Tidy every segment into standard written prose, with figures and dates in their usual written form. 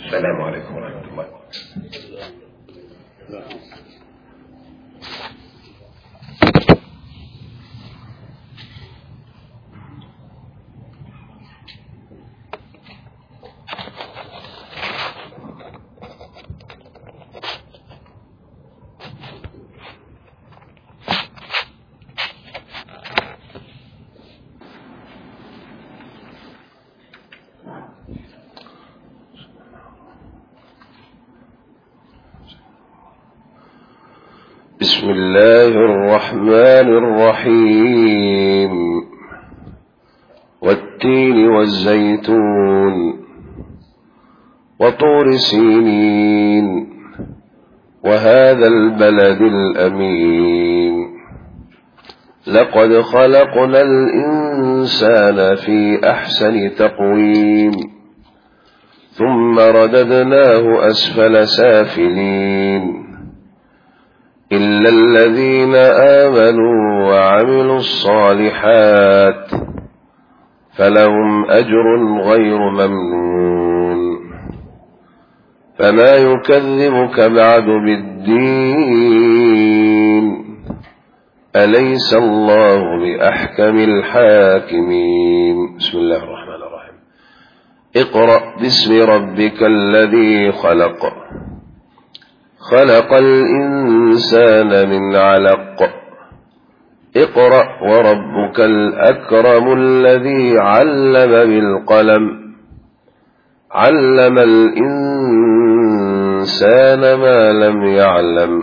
السلام عليكم ورحمة الله وبركاته. بسم الله الرحمن الرحيم. والتين والزيتون وطور سينين وهذا البلد الأمين لقد خلقنا الإنسان في أحسن تقويم ثم رددناه أسفل سافلين إلا الذين آمنوا وعملوا الصالحات فلهم أجر غير ممنون فما يكذبك بعد بالدين أليس الله بأحكم الحاكمين. بسم الله الرحمن الرحيم. اقرأ باسم ربك الذي خلق خلق الإنسان من علق اقرأ وربك الأكرم الذي علم بالقلم علم الإنسان ما لم يعلم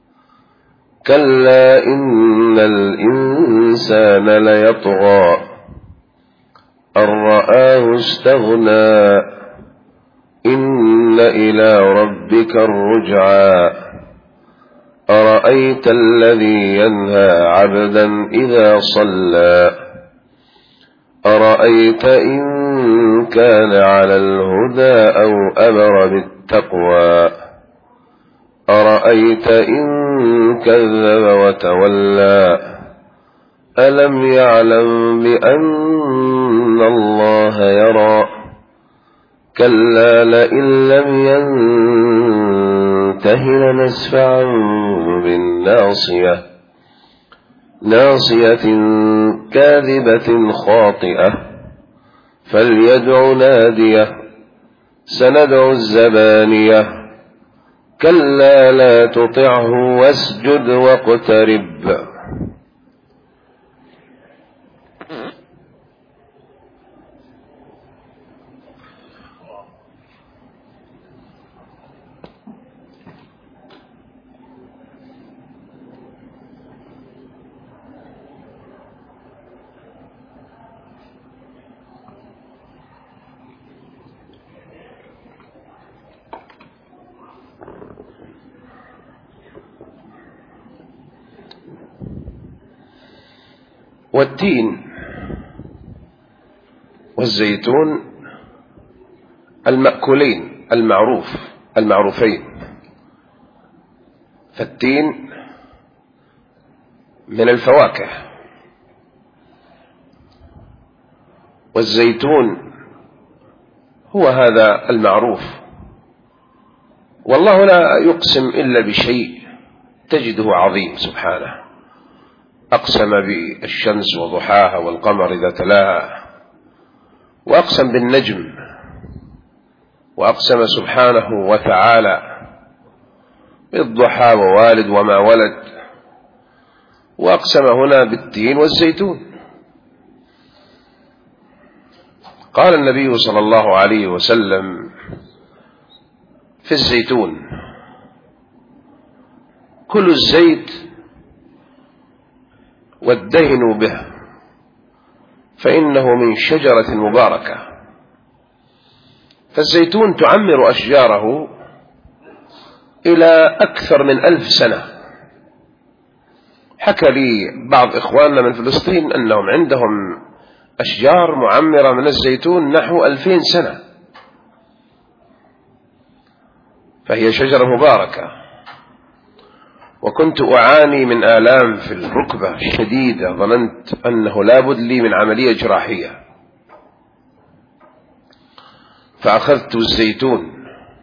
كلا إن الإنسان ليطغى أن رآه استغنى إن إلى ربك الرجعى أرأيت الذي ينهى عبدا إذا صلى أرأيت إن كان على الهدى أو أمر بالتقوى أرأيت إن كذب وتولى ألم يعلم بأن الله يرى كلا لئن لم ينته لنسفعا بالناصية ناصية كاذبة خاطئة فليدع ناديه سندع الزبانية كلا لا تطعه واسجد واقترب. والتين والزيتون المأكولين المعروفين. فالتين من الفواكه والزيتون هو هذا المعروف. والله لا يقسم إلا بشيء تجده عظيم سبحانه. أقسم بالشمس وضحاها والقمر إذا تلاها وأقسم بالنجم وأقسم سبحانه وتعالى بالضحى ووالد وما ولد وأقسم هنا بالتين والزيتون. قال النبي صلى الله عليه وسلم في الزيتون كلوا الزيت وادهنوا به فإنه من شجرة مباركة. فالزيتون تعمر أشجاره إلى أكثر من 1000 سنة. حكى لي بعض إخواننا من فلسطين أنهم عندهم أشجار معمرة من الزيتون نحو 2000 سنة، فهي شجرة مباركة. وكنت أعاني من آلام في الركبة شديدة، ظننت أنه لابد لي من عملية جراحية، فأخذت الزيتون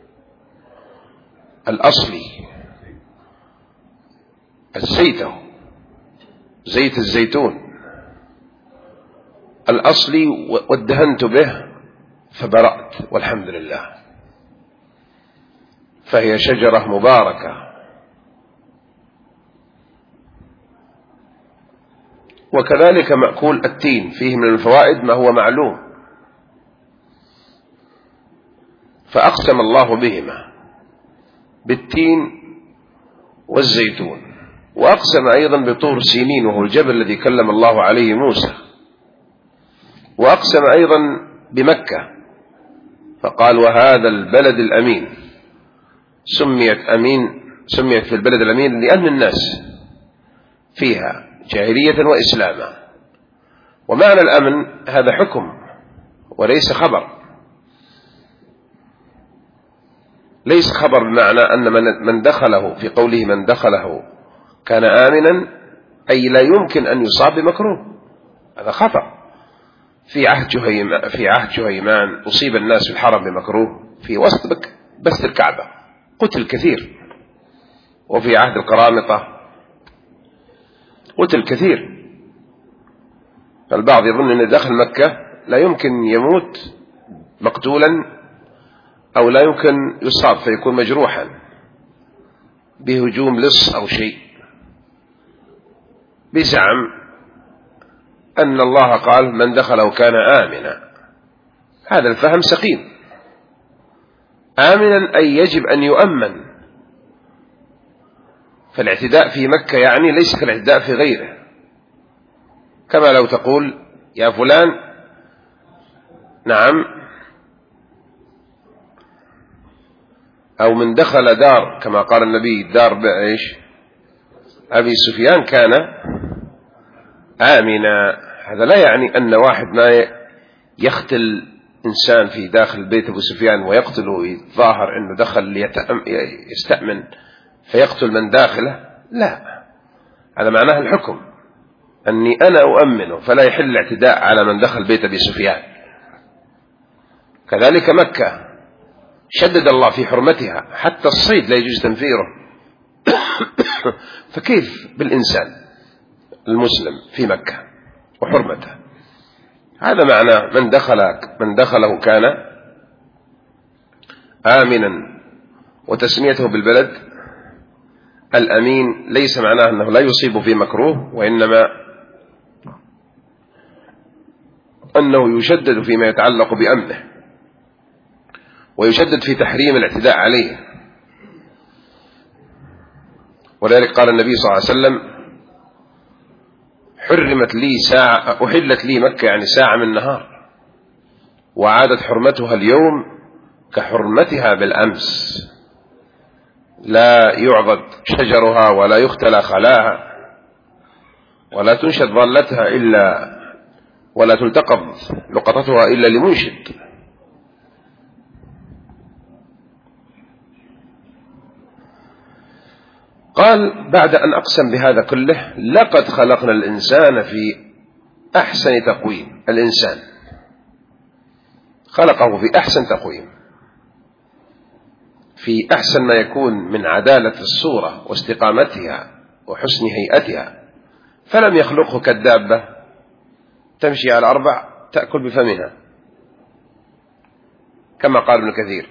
الأصلي زيت الزيتون الأصلي، وادهنت به فبرأت والحمد لله. فهي شجرة مباركة. وكذلك مأكول التين فيه من الفوائد ما هو معلوم، فأقسم الله بهما، بالتين والزيتون. وأقسم أيضا بطور سينين وهو الجبل الذي كلم الله عليه موسى. وأقسم أيضا بمكة فقال وهذا البلد الأمين. سميت في البلد الأمين لأمن الناس فيها جاهلية وإسلاما. ومعنى الأمن هذا حكم وليس خبر، ليس خبر بمعنى أن من دخله في قوله من دخله كان آمنا أي لا يمكن أن يصاب بمكروه، هذا خطر. في عهد جهيمان أصيب الناس في الحرم بمكروه في وسط بست الكعبة، قتل كثير. وفي عهد القرامطة قتل كثير. فالبعض يظن أن داخل مكة لا يمكن يموت مقتولا أو لا يمكن يصاب فيكون مجروحا بهجوم لص أو شيء، بزعم أن الله قال من دخله كان آمنا. هذا الفهم سقيم. آمنا أي يجب أن يؤمن. فالاعتداء في مكة يعني ليس كالاعتداء في غيره، كما لو تقول يا فلان نعم، أو من دخل دار كما قال النبي دار بإيش أبي سفيان كان آمنا. هذا لا يعني أن واحد ما يقتل إنسان في داخل بيت أبو سفيان ويقتله ويظاهر أنه دخل يستأمن فيقتل من داخله، لا، هذا معناه الحكم أني أنا أؤمنه فلا يحل الاعتداء على من دخل بيت أبي سفيان. كذلك مكة شدد الله في حرمتها، حتى الصيد لا يجوز تنفيره. فكيف بالإنسان المسلم في مكة وحرمته؟ هذا معنى من دخله كان آمنا. وتسميته بالبلد الأمين ليس معناه أنه لا يصيب في مكروه، وإنما أنه يشدد فيما يتعلق بأمنه، ويشدد في تحريم الاعتداء عليه. ولذلك قال النبي صلى الله عليه وسلم أحلت لي مكة يعني ساعة من نهار، وعادت حرمتها اليوم كحرمتها بالأمس، لا يعضد شجرها ولا يختلى خلاها ولا تنشد ظلتها ولا تلتقط لقطتها إلا لمنشد. قال بعد أن أقسم بهذا كله لقد خلقنا الإنسان في أحسن تقويم. الإنسان خلقه في أحسن تقويم، في أحسن ما يكون من عدالة الصورة واستقامتها وحسن هيئتها، فلم يخلقه كالدابة تمشي على 4 تأكل بفمها كما قال ابن كثير،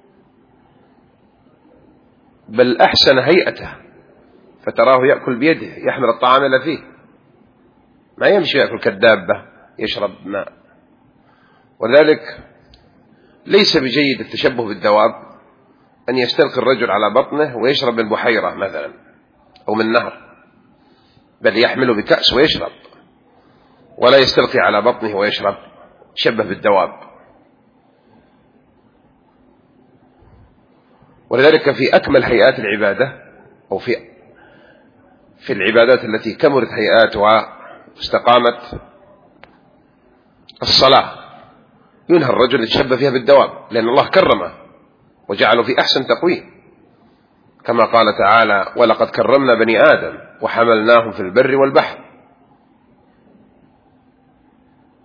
بل أحسن هيئته فتراه يأكل بيده يحمل الطعام إلى فيه، ما يمشي يأكل كالدابة يشرب ماء. وذلك ليس بجيد التشبه بالدواب أن يستلقي الرجل على بطنه ويشرب من بحيرة مثلا أو من نهر، بل يحمله بكأس ويشرب، ولا يستلقي على بطنه ويشرب، تشبه بالدواب. ولذلك في أكمل هيئات العبادة أو في العبادات التي كملت هيئاتها واستقامت الصلاة ينهى الرجل يتشبه فيها بالدواب، لأن الله كرمه وجعله في أحسن تقويم، كما قال تعالى ولقد كرمنا بني آدم وحملناهم في البر والبحر.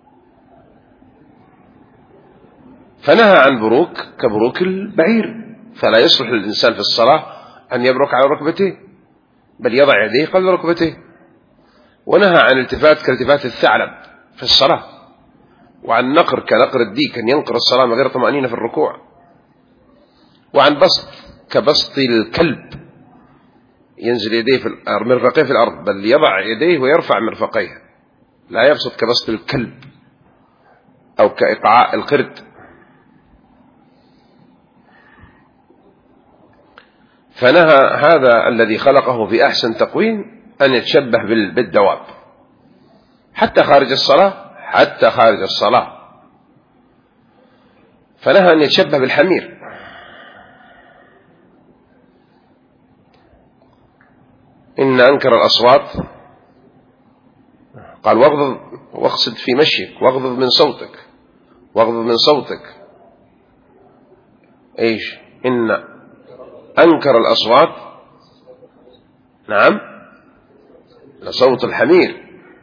فنهى عن بروك كبروك البعير فلا يصلح للإنسان في الصلاة أن يبرك على ركبته، بل يضع يديه قبل ركبته. ونهى عن التفات كالتفات الثعلب في الصلاة، وعن نقر كنقر الديك، أن ينقر الصلاة من غير طمأنينة في الركوع، وعن بسط كبسط الكلب ينزل يديه في مرفقيه في الأرض، بل يضع يديه ويرفع مرفقيه، لا يبسط كبسط الكلب أو كإقعاء القرد. فنهى هذا الذي خلقه في أحسن تقويم أن يتشبه بالدواب حتى خارج الصلاة، حتى خارج الصلاة. فنهى أن يتشبه بالحمير. إن أنكر الأصوات، قال واغضض واقصد في مشيك، واغضض من صوتك، واغضض من صوتك. إيش؟ إن أنكر الأصوات، نعم، لصوت الحمير،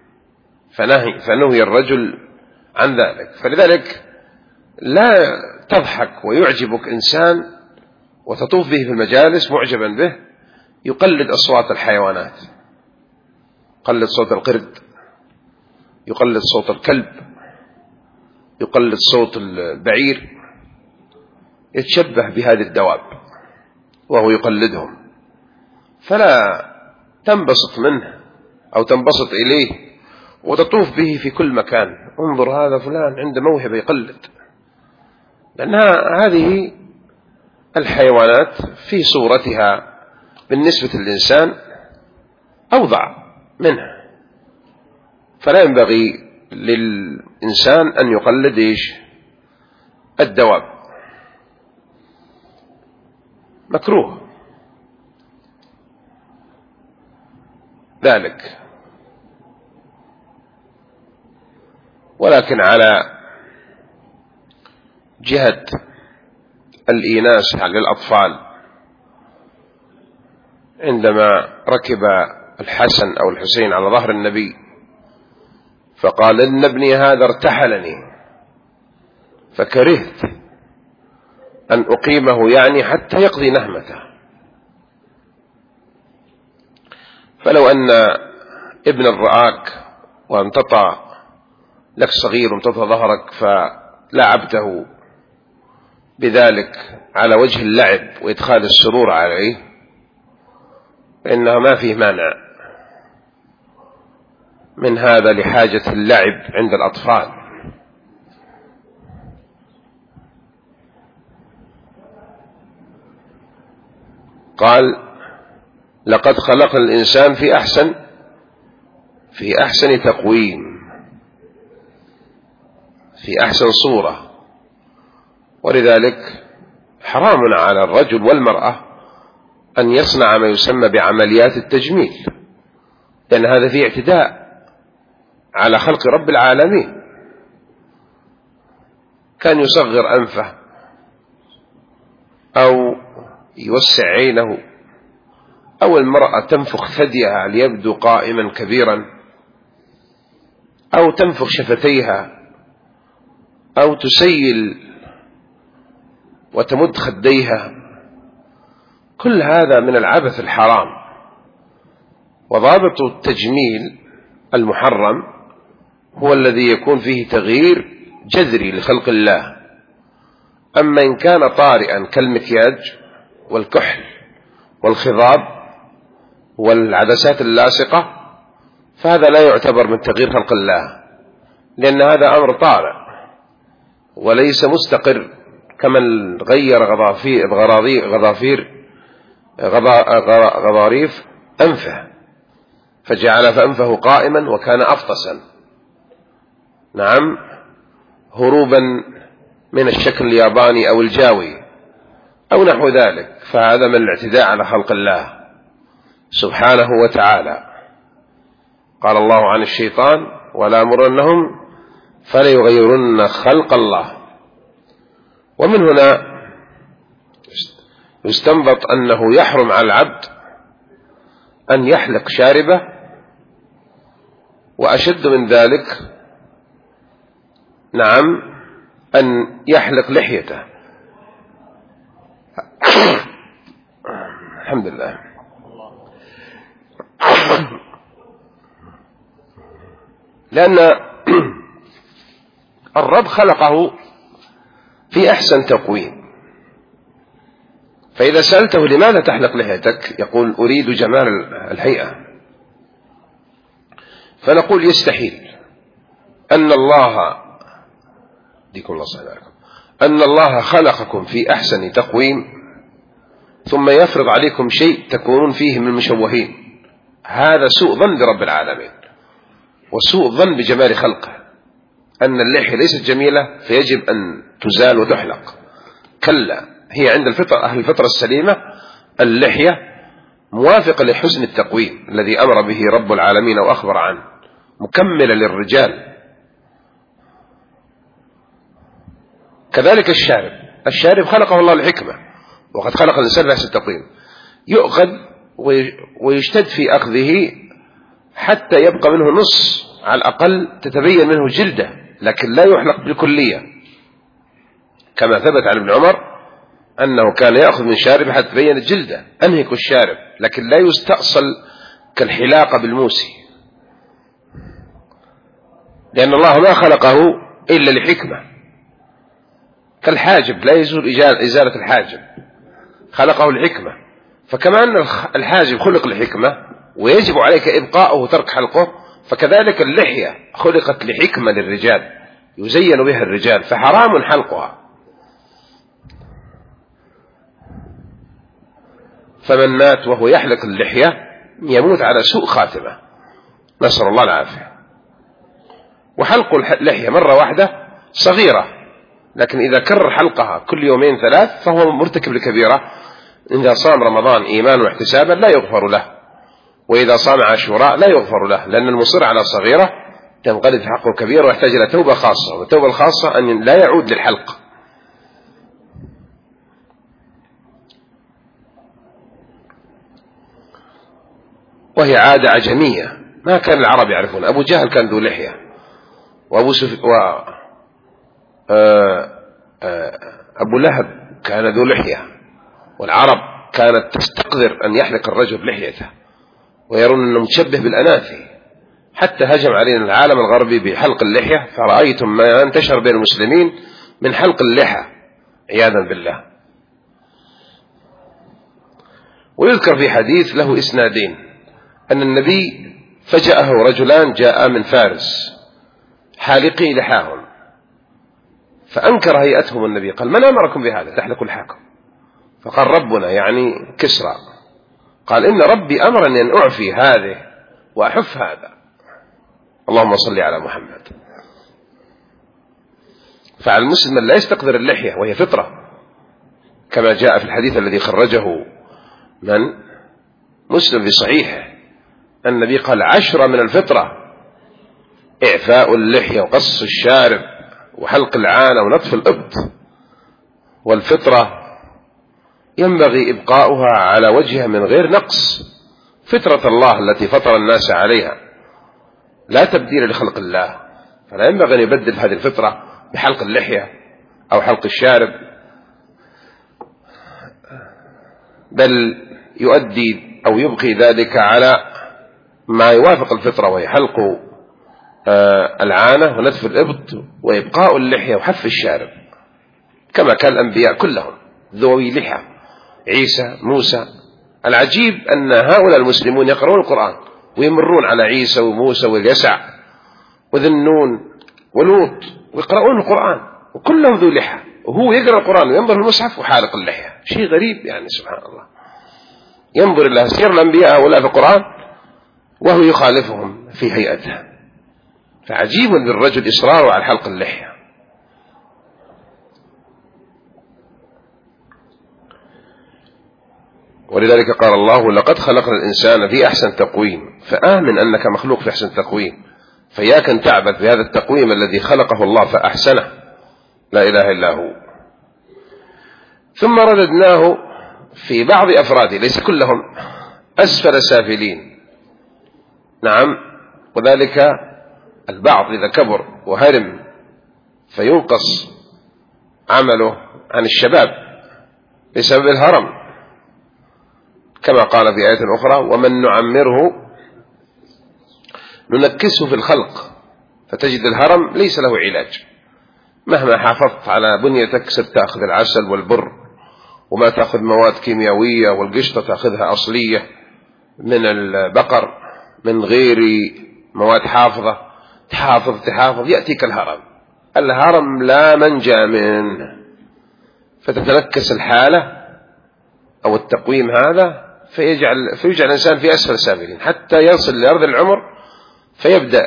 فنهي الرجل عن ذلك. فلذلك لا تضحك ويعجبك إنسان وتطوف به في المجالس معجبا به يقلد أصوات الحيوانات، يقلد صوت القرد، يقلد صوت الكلب، يقلد صوت البعير، يتشبه بهذه الدواب وهو يقلدهم. فلا تنبسط منه أو تنبسط إليه وتطوف به في كل مكان، انظر هذا فلان عنده موهبة يقلد، لأن هذه الحيوانات في صورتها بالنسبة للإنسان أوضع منه. فلا ينبغي للإنسان أن يقلد إيش؟ الدواب، مكروه ذلك. ولكن على جهة الإيناس للأطفال، عندما ركب الحسن أو الحسين على ظهر النبي فقال إن ابني هذا ارتحلني فكرهت أن أقيمه، يعني حتى يقضي نهمته. فلو أن ابن رآك وامتطى لك صغير وامتطى ظهرك فلعبته بذلك على وجه اللعب وإدخال السرور عليه، فإنه ما فيه مانع من هذا لحاجة اللعب عند الأطفال. قال لقد خلق الإنسان في أحسن تقويم، في أحسن صورة. ولذلك حرام على الرجل والمرأة أن يصنع ما يسمى بعمليات التجميل، لأن هذا فيه اعتداء على خلق رب العالمين. كان يصغر أنفه أو يوسع عينه، أو المرأة تنفخ ثديها ليبدو قائما كبيرا، أو تنفخ شفتيها، أو تسيل وتمد خديها. كل هذا من العبث الحرام. وضابط التجميل المحرم هو الذي يكون فيه تغيير جذري لخلق الله. أما إن كان طارئا كالمكياج والكحل والخضاب والعدسات اللاصقة فهذا لا يعتبر من تغيير خلق الله، لأن هذا أمر طارئ وليس مستقر، كمن غير غضاريف أنفه فجعل فأنفه قائما وكان أفطسا، نعم، هروبا من الشكل الياباني أو الجاوي أو نحو ذلك. فهذا من الاعتداء على خلق الله سبحانه وتعالى. قال الله عن الشيطان ولا أمرنهم فليغيرن خلق الله. ومن هنا يستنبط أنه يحرم على العبد أن يحلق شاربه، وأشد من ذلك نعم أن يحلق لحيته الحمد لله. لأن الرب خلقه في أحسن تقويم، فإذا سألته لماذا تحلق لحيتك يقول أريد جمال الهيئة، فنقول يستحيل أن الله خلقكم في أحسن تقويم ثم يفرض عليكم شيء تكونون فيه من المشوهين. هذا سوء ظن برب العالمين وسوء ظن بجمال خلقه، أن اللحية ليست جميلة فيجب أن تزال وتحلق. كلا، هي عند أهل الفطرة السليمة اللحية موافقة لحسن التقويم الذي أمر به رب العالمين وأخبر عنه، مكملة للرجال. كذلك الشارب خلقه الله لحكمة، وقد خلق الإنسان بأحسن التقويم، يؤخذ ويشتد في أخذه حتى يبقى منه نص على الأقل تتبين منه جلده، لكن لا يحلق بالكلية، كما ثبت عن ابن عمر أنه كان يأخذ من شارب حتى تبين جلده، أنهك الشارب، لكن لا يستأصل كالحلاقة بالموسي، لأن الله ما خلقه إلا لحكمة. كالحاجب لا يزول إزالة الحاجب، خلقه لحكمة. فكما أن الحاجب خلق لحكمة ويجب عليك إبقاءه وترك حلقه، فكذلك اللحية خلقت لحكمة للرجال يزين بها الرجال، فحرام حلقها. فمن مات وهو يحلق اللحية يموت على سوء خاتمة، نسأل الله العافية. وحلق اللحية مرة واحدة صغيرة، لكن إذا كرر حلقها كل يومين 3 فهو مرتكب لكبيرة. إذا صام رمضان إيمانا واحتسابا لا يغفر له، وإذا صام عاشوراء لا يغفر له، لأن المصر على صغيرة تنقلب في حقه كبيرة ويحتاج إلى توبة خاصة، والتوبة الخاصة أن لا يعود للحلق. وهي عادة عجمية ما كان العرب يعرفون. أبو جهل كان ذو لحية، أبو لهب كان ذو لحية، والعرب كانت تستقذر أن يحلق الرجل لحيته ويرون أنه متشبه بالأناثي، حتى هجم علينا العالم الغربي بحلق اللحية، فرأيتم ما انتشر بين المسلمين من حلق اللحى عياذا بالله. ويذكر في حديث له إسنادين أن النبي فجأه رجلان جاء من فارس حالقي لحاهم، فأنكر هيئتهم النبي، قال من أمركم بهذا تحلقوا لحاكم؟ فقال ربنا يعني كسرى، قال إن ربي أمرني أن أعفي هذه وأحف هذا. اللهم صل على محمد. فعلى المسلم لا يستقذر اللحية وهي فطرة، كما جاء في الحديث الذي خرجه من مسلم في صحيحه، النبي قال 10 من الفطرة: إعفاء اللحية وقص الشارب وحلق العانة ونطف الإبط. والفطرة ينبغي إبقاؤها على وجهها من غير نقص، فطرة الله التي فطر الناس عليها لا تبديل لخلق الله، فلا ينبغي أن يبدل هذه الفطرة بحلق اللحية أو حلق الشارب، بل يؤدي أو يبقي ذلك على ما يوافق الفطرة، وهي حلق العانة ونتف الإبط وإبقاء اللحية وحف الشارب، كما كان الأنبياء كلهم ذوي لحى، عيسى، موسى. العجيب أن هؤلاء المسلمون يقرؤون القرآن ويمرون على عيسى وموسى واليسع وذي النون ولوط ويقرؤون القرآن وكلهم ذو لحى، وهو يقرأ القرآن وينظر في المصحف وحالق اللحية. شيء غريب يعني، سبحان الله. ينظر إلى سير الأنبياء هؤلاء في القرآن وهو يخالفهم في هيئته. فعجيب بالرجل إصراره على حلق اللحية. ولذلك قال الله: لقد خلقنا الإنسان في أحسن تقويم. فآمن أنك مخلوق في أحسن تقويم، فإياك أن تعبث بهذا التقويم الذي خلقه الله فأحسنه، لا إله إلا هو. ثم رددناه في بعض أفراده، ليس كلهم، أسفل سافلين. نعم، وذلك البعض إذا كبر وهرم فينقص عمله عن الشباب بسبب الهرم، كما قال في آية أخرى: ومن نعمره ننكسه في الخلق. فتجد الهرم ليس له علاج، مهما حافظت على بنيتك ستأخذ العسل والبر، وما تأخذ مواد كيميائية، والقشطة تأخذها أصلية من البقر من غير مواد حافظة، تحافظ يأتيك الهرم لا منجا منه. فتتنكس الحالة أو التقويم هذا فيجعل الإنسان في أسفل سافلين حتى يصل لأرض العمر، فيبدأ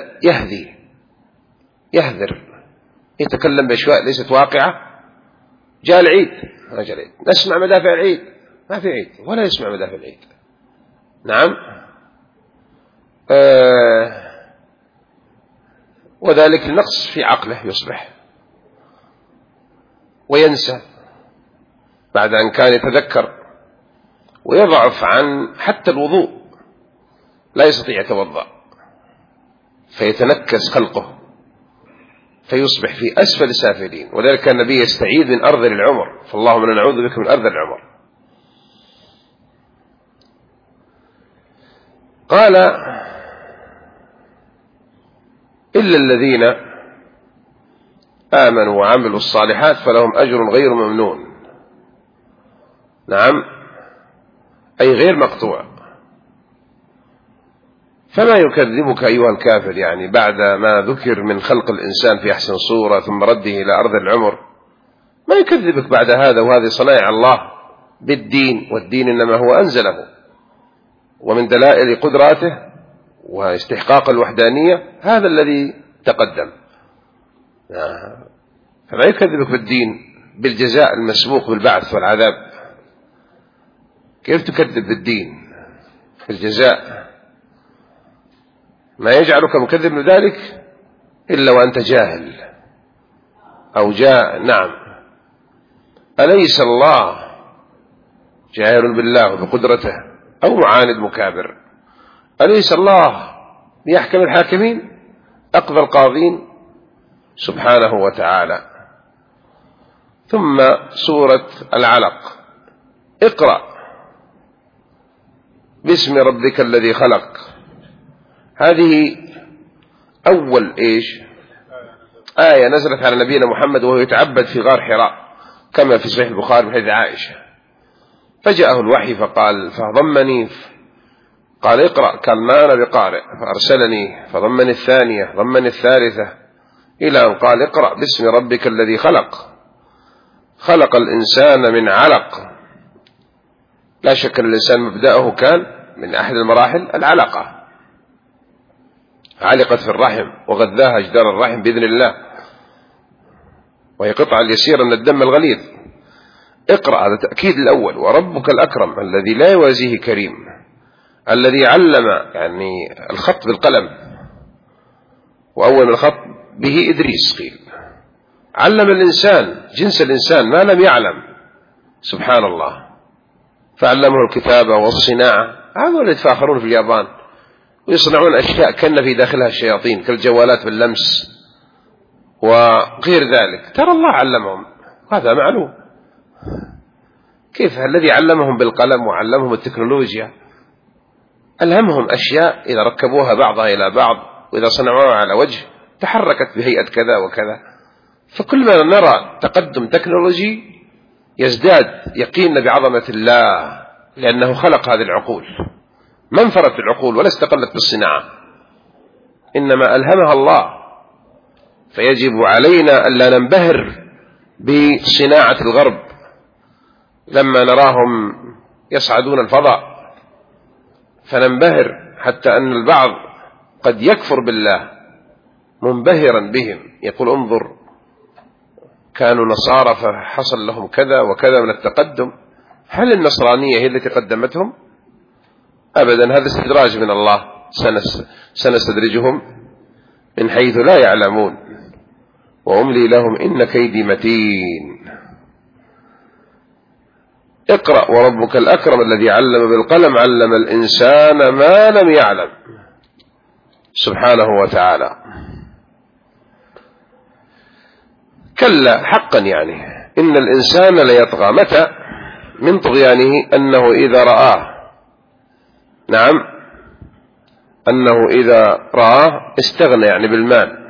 يهذر، يتكلم بأشياء ليست واقعة. جاء العيد، نسمع مدافع العيد، ما في عيد ولا يسمع مدافع العيد. نعم. وذلك النقص في عقله، يصبح وينسى بعد أن كان يتذكر، ويضعف عن حتى الوضوء، لا يستطيع يتوضأ، فيتنكس خلقه فيصبح في أسفل السافلين. وذلك النبي يستعيذ من أرذل العمر، فاللهم إنا نعوذ بك من أرذل العمر. قال: إلا الذين آمنوا وعملوا الصالحات فلهم أجر غير ممنون. نعم، أي غير مقطوع. فما يكذبك أيها الكافر، يعني بعد ما ذكر من خلق الإنسان في أحسن صورة ثم رده إلى أرض العمر، ما يكذبك بعد هذا؟ وهذه صنائع الله بالدين، والدين إنما هو أنزله، ومن دلائل قدراته واستحقاق الوحدانية هذا الذي تقدم. فما يكذبك بالدين بالجزاء المسبوق بالبعث والعذاب. كيف تكذب بالدين بالجزاء؟ ما يجعلك مكذب لذلك إلا وأنت جاهل أو نعم. أليس الله جاهل بالله وبقدرته أو معاند مكابر؟ أليس الله بيحكم الحاكمين أقضى القاضين سبحانه وتعالى. ثم سورة العلق: اقرأ باسم ربك الذي خلق. هذه أول آية نزلت على نبينا محمد وهو يتعبد في غار حراء، كما في صحيح البخاري من حديث عائشة. فجاءه الوحي فضمني، قال: اقرأ. قال: ما أنا بقارئ. فأرسلني فضمني الثانية، ضمني الثالثة، إلى أن قال: اقرأ باسم ربك الذي خلق الإنسان من علق. لا شك أن الإنسان مبدأه كان من أحد المراحل العلقة، علقت في الرحم وغذاها جدار الرحم بإذن الله، وهي قطعة اليسيرة من الدم الغليظ. اقرأ، هذا تأكيد الأول. وربك الأكرم الذي لا يوازيه كريم، الذي علم يعني الخط بالقلم، وأول من الخط به إدريس قيل. علم الإنسان جنس الإنسان ما لم يعلم، سبحان الله. فعلمه الكتابة والصناعة. هذول يتفاخرون في اليابان ويصنعون أشياء كان في داخلها الشياطين كالجوالات باللمس وغير ذلك. ترى الله علمهم، هذا معلوم. كيف الذي علمهم بالقلم وعلمهم التكنولوجيا ألهمهم أشياء إذا ركبوها بعضها إلى بعض وإذا صنعوها على وجه تحركت بهيئة كذا وكذا. فكل ما نرى تقدم تكنولوجي يزداد يقيننا بعظمة الله، لأنه خلق هذه العقول، ما انفرت العقول ولا استقلت بالصناعة، إنما ألهمها الله. فيجب علينا ألا ننبهر بصناعة الغرب لما نراهم يصعدون الفضاء، فننبهر حتى أن البعض قد يكفر بالله منبهرا بهم، يقول: انظر كانوا نصارى فحصل لهم كذا وكذا من التقدم. هل النصرانية هي التي قدمتهم؟ أبدا، هذا استدراج من الله. سنستدرجهم من حيث لا يعلمون وأملي لهم إن كيدي متين. اقرأ وربك الأكرم الذي علم بالقلم علم الإنسان ما لم يعلم، سبحانه وتعالى. كلا حقا، يعني إن الإنسان ليطغى. متى؟ من طغيانه أنه إذا رآه نعم أنه إذا رآه استغنى يعني بالمال،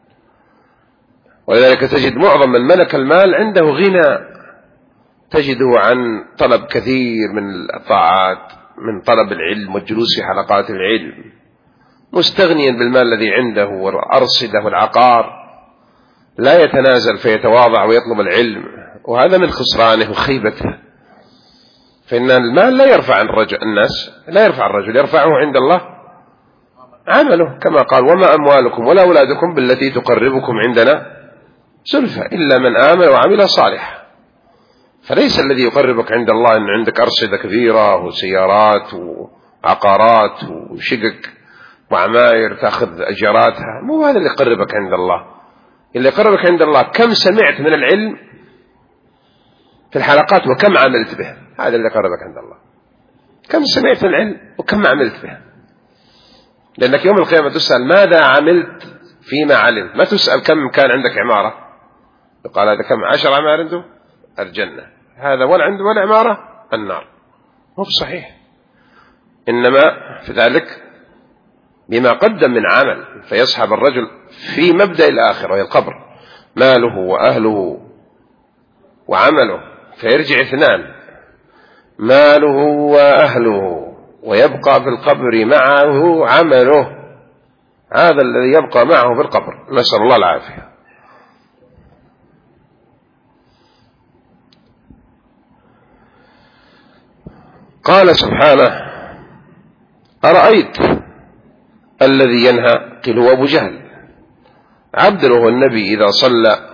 ولذلك تجد معظم من ملك المال عنده غنى، تجده عن طلب كثير من الطاعات، من طلب العلم والجلوس في حلقات العلم، مستغنيا بالمال الذي عنده والأرصدة والعقار، لا يتنازل فيتواضع ويطلب العلم، وهذا من خسرانه وخيبته. فإن المال لا يرفع الناس، لا يرفع الرجل، يرفعه عند الله عمله، كما قال: وما أموالكم ولا أولادكم بالتي تقربكم عندنا زلفى إلا من آمن وعمل صالحا. فليس الذي يقربك عند الله أن عندك أرصدة كثيرة وسيارات وعقارات وشقق وعماير تأخذ أجراتها، مو هذا اللي يقربك عند الله. اللي يقربك عند الله كم سمعت من العلم في الحلقات وكم عملت به، هذا اللي يقربك عند الله. كم سمعت من العلم وكم عملت به، لأنك يوم القيامة تسأل ماذا عملت فيما علمت، ما تسأل كم كان عندك عمارة، يقال هذا كم 10 عمار عنده الجنة، هذا ولا عنده ولا عمارة النار. مو بصحيح، إنما في ذلك بما قدم من عمل، فيصحب الرجل في مبدأ الآخرة وهي القبر ماله وأهله وعمله، فيرجع 2: ماله وأهله، ويبقى في القبر معه عمله. هذا الذي يبقى معه في القبر، نسأل الله العافية. قال سبحانه: أرأيت الذي ينهى؟ قيل هو أبو جهل، عبد له النبي إذا صلى.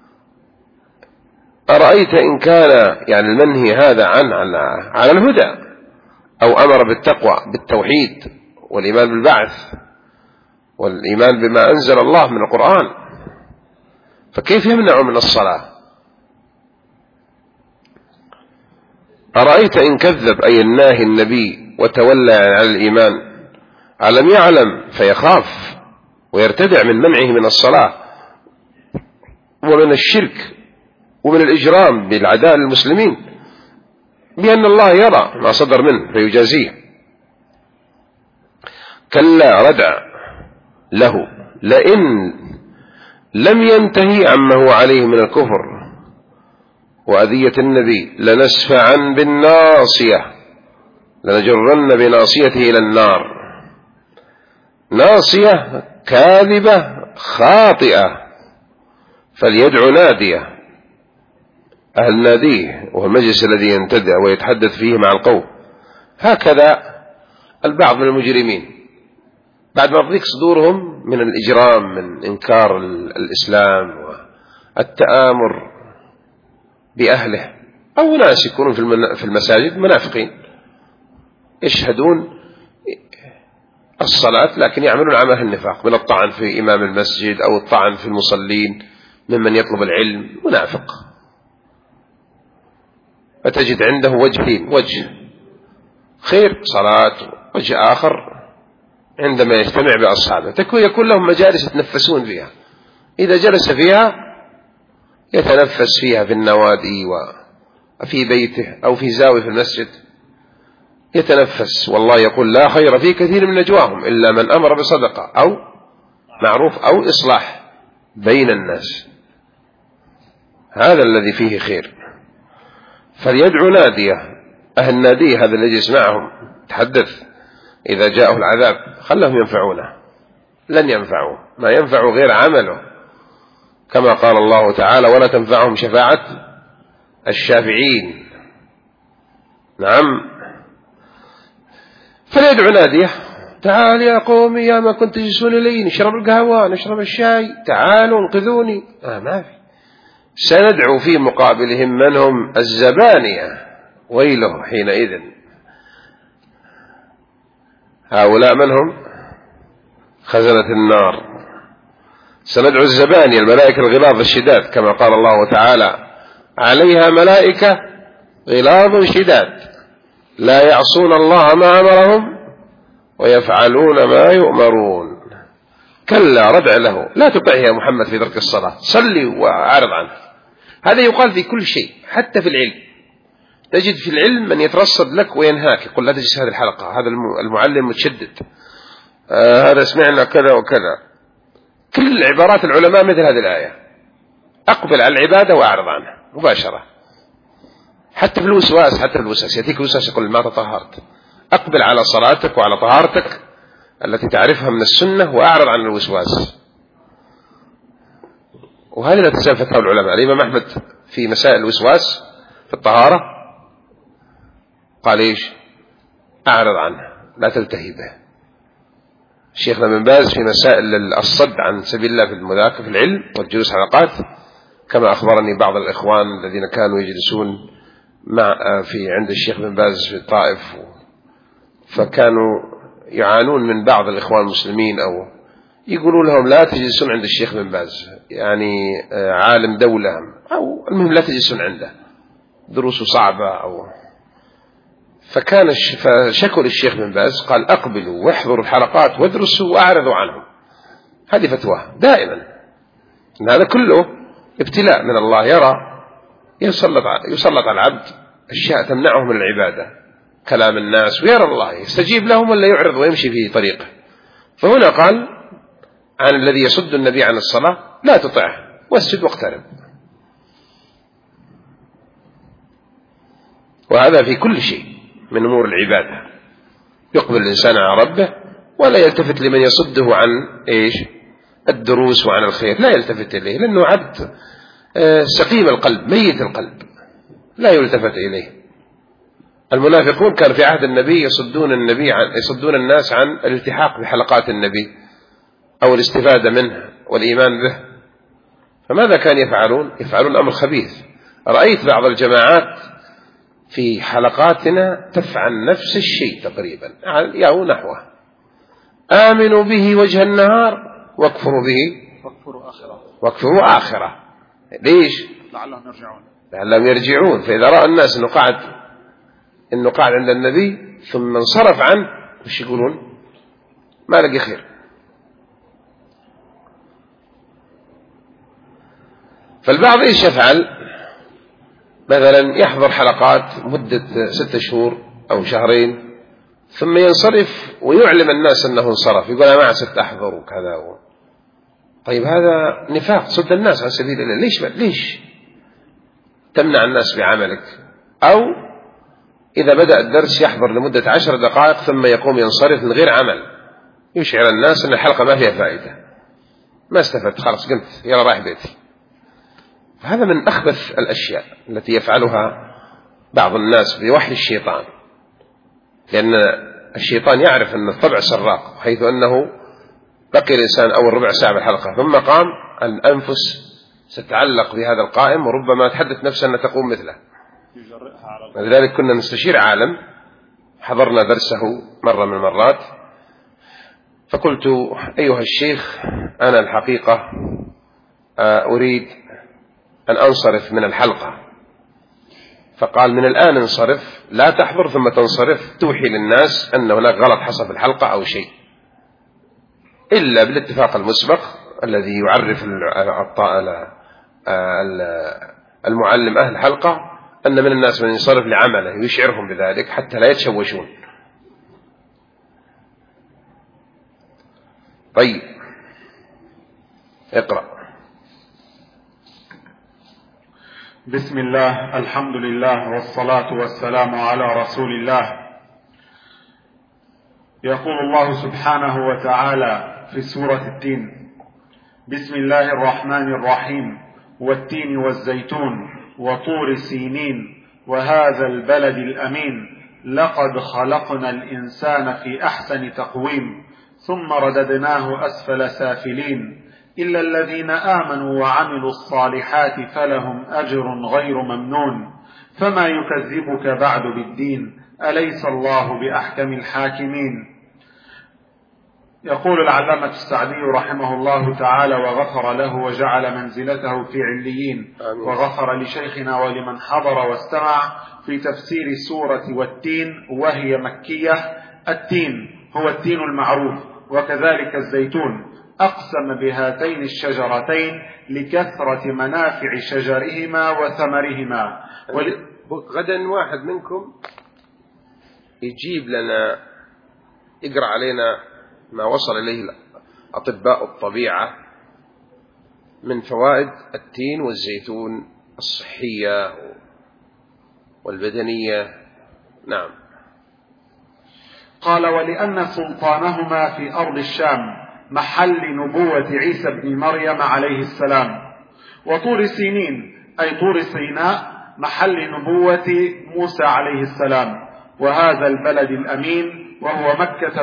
أرأيت إن كان يعني المنهي هذا على الهدى، أو أمر بالتقوى بالتوحيد والإيمان بالبعث والإيمان بما أنزل الله من القرآن، فكيف يمنع من الصلاة؟ أرأيت إن كذب أي الناهي النبي وتولى عن الإيمان، ألم يعلم فيخاف ويرتدع من منعه من الصلاة ومن الشرك ومن الإجرام بالعداء للمسلمين، بأن الله يرى ما صدر منه فيجازيه. كلا ردع له لئن لم ينتهي عما هو عليه من الكفر وأذية النبي لنسفعا بالناصية لنجرن بناصيته إلى النار. ناصية كاذبة خاطئة، فليدعو ناديه، أهل ناديه وهو المجلس الذي ينتدع ويتحدث فيه مع القوم. هكذا البعض من المجرمين بعد ما تضيق صدورهم من الإجرام، من إنكار الإسلام والتآمر بأهله، أو ناس يكونون في المساجد منافقين يشهدون الصلاة لكن يعملون عمل النفاق من الطعن في إمام المسجد أو الطعن في المصلين ممن يطلب العلم، منافق. فتجد عنده وجهين: وجه خير صلاة، وجه آخر عندما يجتمع بأصحابه يكون لهم مجالس يتنفسون فيها، إذا جلس فيها يتنفس فيها في النوادي وفي بيته أو في زاوية في المسجد يتنفس. والله يقول: لا خير في كثير من نجواهم إلا من أمر بصدقة أو معروف أو إصلاح بين الناس، هذا الذي فيه خير. فليدعو ناديه، أهل ناديه هذا الذي يسمعهم تحدث إذا جاءه العذاب خلهم ينفعونه، لن ينفعوه، ما ينفع غير عمله، كما قال الله تعالى: ولا تنفعهم شفاعة الشافعين. نعم. فليدعو ناديه: تعال يا قومي يا ما كنت تجلسون لي نشرب القهوة نشرب الشاي، تعالوا انقذوني. ما في، سندعو في مقابلهم من هم الزبانية، ويله حينئذ. هؤلاء من هم؟ خزنة النار. سندعو الزبانية الملائكة الغلاظ الشداد، كما قال الله تعالى: عليها ملائكة غلاظ شداد لا يعصون الله ما أمرهم ويفعلون ما يؤمرون. كلا ردع له، لا تطعه يا محمد في ترك الصلاة، صلي وأعرض عنه. هذا يقال في كل شيء، حتى في العلم تجد في العلم من يترصد لك وينهاك، يقول لا تجلس هذه الحلقة، هذا المعلم متشدد، هذا سمعنا كذا وكذا. كل عبارات العلماء مثل هذه الآية: أقبل على العبادة وأعرض عنها مباشرة. حتى في الوسواس يأتيك الوسواس يقول ما تطهرت، أقبل على صلاتك وعلى طهارتك التي تعرفها من السنة وأعرض عن الوسواس. وهذه لا تزال فتاوى العلماء. الإمام أحمد في مسائل الوسواس في الطهارة قال إيش؟ أعرض عنه، لا تلتهي به. الشيخ ابن باز في مسائل الصد عن سبيل الله في المذاكرة في العلم والجلوس حلقات، كما أخبرني بعض الإخوان الذين كانوا يجلسون عند الشيخ ابن باز في الطائف، فكانوا يعانون من بعض الإخوان المسلمين أو يقولوا لهم لا تجلسون عند الشيخ ابن باز، يعني عالم دولة، أو المهم لا تجلسون عنده، دروسه صعبة فشكوا للشيخ ابن باز قال أقبلوا واحضروا الحلقات وادرسوا وأعرضوا عنهم. هذه فتوى دائما إن هذا كله ابتلاء من الله، يسلط على العبد أشياء تمنعه من العبادة، كلام الناس، ويرى الله يستجيب لهم ولا يعرض ويمشي في طريقه. فهنا قال عن الذي يصد النبي عن الصلاة لا تطعه واسجد واقترب. وهذا في كل شيء من أمور العبادة، يقبل الإنسان على ربه ولا يلتفت لمن يصده عن الدروس وعن الخير، لا يلتفت إليه، لأنه عبد سقيم القلب ميت القلب، لا يلتفت إليه. المنافقون كانوا في عهد النبي يصدون الناس عن الالتحاق بحلقات النبي أو الاستفادة منه والإيمان به. فماذا كانوا يفعلون أمر خبيث. رأيت بعض الجماعات في حلقاتنا تفعل نفس الشيء تقريبا أو نحوه: آمنوا به وجه النهار واكفروا به واكفروا آخرة. ليش؟ لعلهم يرجعون. فإذا رأى الناس إنه قاعد عند النبي ثم انصرف عنه، وش يقولون؟ ما لقي خير. فالبعض إيش يفعل؟ مثلا يحضر حلقات مدة 6 شهور أو شهرين ثم ينصرف ويعلم الناس أنه انصرف، يقول أنا ما عسرت أحضر وكذا طيب هذا نفاق، صد الناس عن سبيل الله. ليش تمنع الناس بعملك؟ أو إذا بدأ الدرس يحضر لمدة 10 دقائق ثم يقوم ينصرف من غير عمل، يشعر الناس أن الحلقة ما فيها فائدة، ما استفدت، خلاص قمت يلا رايح بيتي. هذا من أخبث الأشياء التي يفعلها بعض الناس بوحي الشيطان، لأن الشيطان يعرف أن الطبع سراق، حيث أنه بقي الإنسان أول ربع ساعة بالحلقة ثم قام، الأنفس ستتعلق بهذا القائم وربما تحدث نفسها أن تقوم مثله. لذلك كنا نستشير عالم حضرنا درسه مرة من المرات، فقلت أيها الشيخ أنا الحقيقة أريد أن أنصرف من الحلقة. فقال من الآن انصرف، لا تحضر ثم تنصرف توحي للناس أن هناك غلط حصل في الحلقة أو شيء، إلا بالاتفاق المسبق الذي يعرف المعلم أهل الحلقة أن من الناس من ينصرف لعمله ويشعرهم بذلك حتى لا يتشوشون. طيب اقرأ. بسم الله، الحمد لله، والصلاة والسلام على رسول الله. يقول الله سبحانه وتعالى في سورة التين: بسم الله الرحمن الرحيم، والتين والزيتون وطور سينين وهذا البلد الأمين، لقد خلقنا الإنسان في أحسن تقويم ثم رددناه أسفل سافلين إلا الذين آمنوا وعملوا الصالحات فلهم أجر غير ممنون فما يكذبك بعد بالدين أليس الله بأحكم الحاكمين. يقول العلامة السعدي رحمه الله تعالى وغفر له وجعل منزلته في عليين، وغفر لشيخنا ولمن حضر واستمع، في تفسير سورة والتين وهي مكية. التين هو التين المعروف، وكذلك الزيتون. أقسم بهاتين الشجرتين لكثرة منافع شجرهما وثمرهما غدا واحد منكم يجيب لنا يقرأ علينا ما وصل إليه أطباء الطبيعة من فوائد التين والزيتون الصحية والبدنية. نعم. قال: ولأن سلطانهما في أرض الشام محل نبوة عيسى بن مريم عليه السلام، وطور سينين أي طور سيناء محل نبوة موسى عليه السلام، وهذا البلد الأمين وهو مكة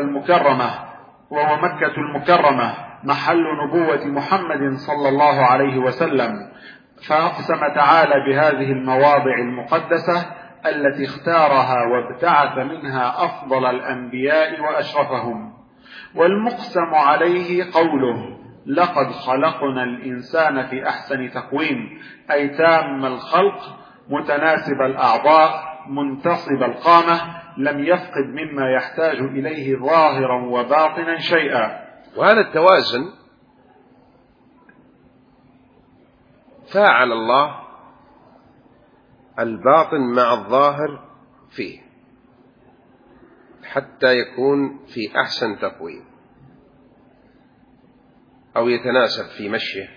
المكرمة محل نبوة محمد صلى الله عليه وسلم. فأقسم تعالى بهذه المواضع المقدسة التي اختارها وابتعث منها أفضل الأنبياء وأشرفهم. والمقسم عليه قوله: لقد خلقنا الإنسان في أحسن تقويم، أي تام الخلق متناسب الأعضاء منتصب القامة، لم يفقد مما يحتاج إليه ظاهرا وباطنا شيئا. وهذا التوازن فاعل الله الباطن مع الظاهر فيه حتى يكون في أحسن تقويم أو يتناسب في مشيه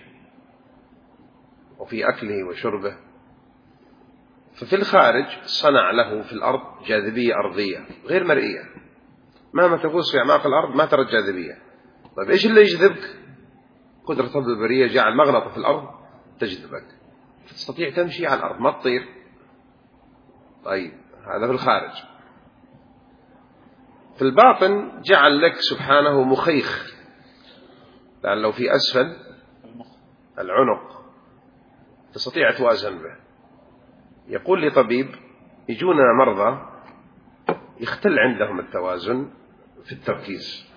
وفي أكله وشربه. ففي الخارج صنع له في الأرض جاذبية أرضية غير مرئية، مهما تغوص في أعماق الأرض ما ترى الجاذبية. طيب إيش اللي يجذبك؟ قدرة الله البرية جعل مغناطة في الأرض تجذبك، تستطيع تمشي على الأرض ما تطير. طيب هذا في الخارج. في الباطن جعل لك سبحانه مخيخ، لأنه في أسفل العنق تستطيع توازن به. يقول لي طبيب يجونا مرضى يختل عندهم التوازن في التركيز،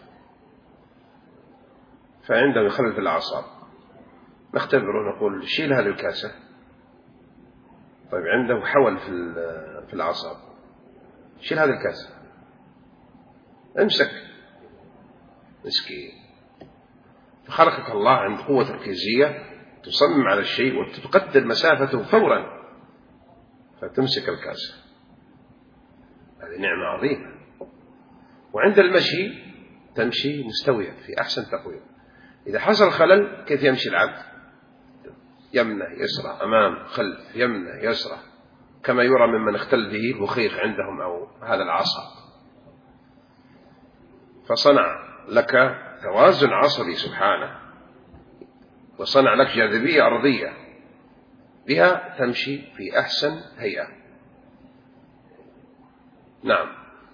فعندهم يخلل في الأعصاب، نختبره نقول شيل هذه الكاسة. طيب عنده حول في الأعصاب، شيل هذه الكاسة، امسك مسكين. فخلقك الله عند قوة تركيزية تصمم على الشيء وتقدر مسافته فورا فتمسك الكاسة، هذه نعمة عظيمة. وعند المشي تمشي مستوية في أحسن تقويم. إذا حصل خلل كيف يمشي العبد؟ يمنى يسرى، أمام خلف، يمنى يسرى، كما يرى ممن اختل به مخيخ عندهم أو هذا العصب. فصنع لك توازن عصبي سبحانه، وصنع لك جاذبية أرضية بها تمشي في أحسن هيئة. نعم.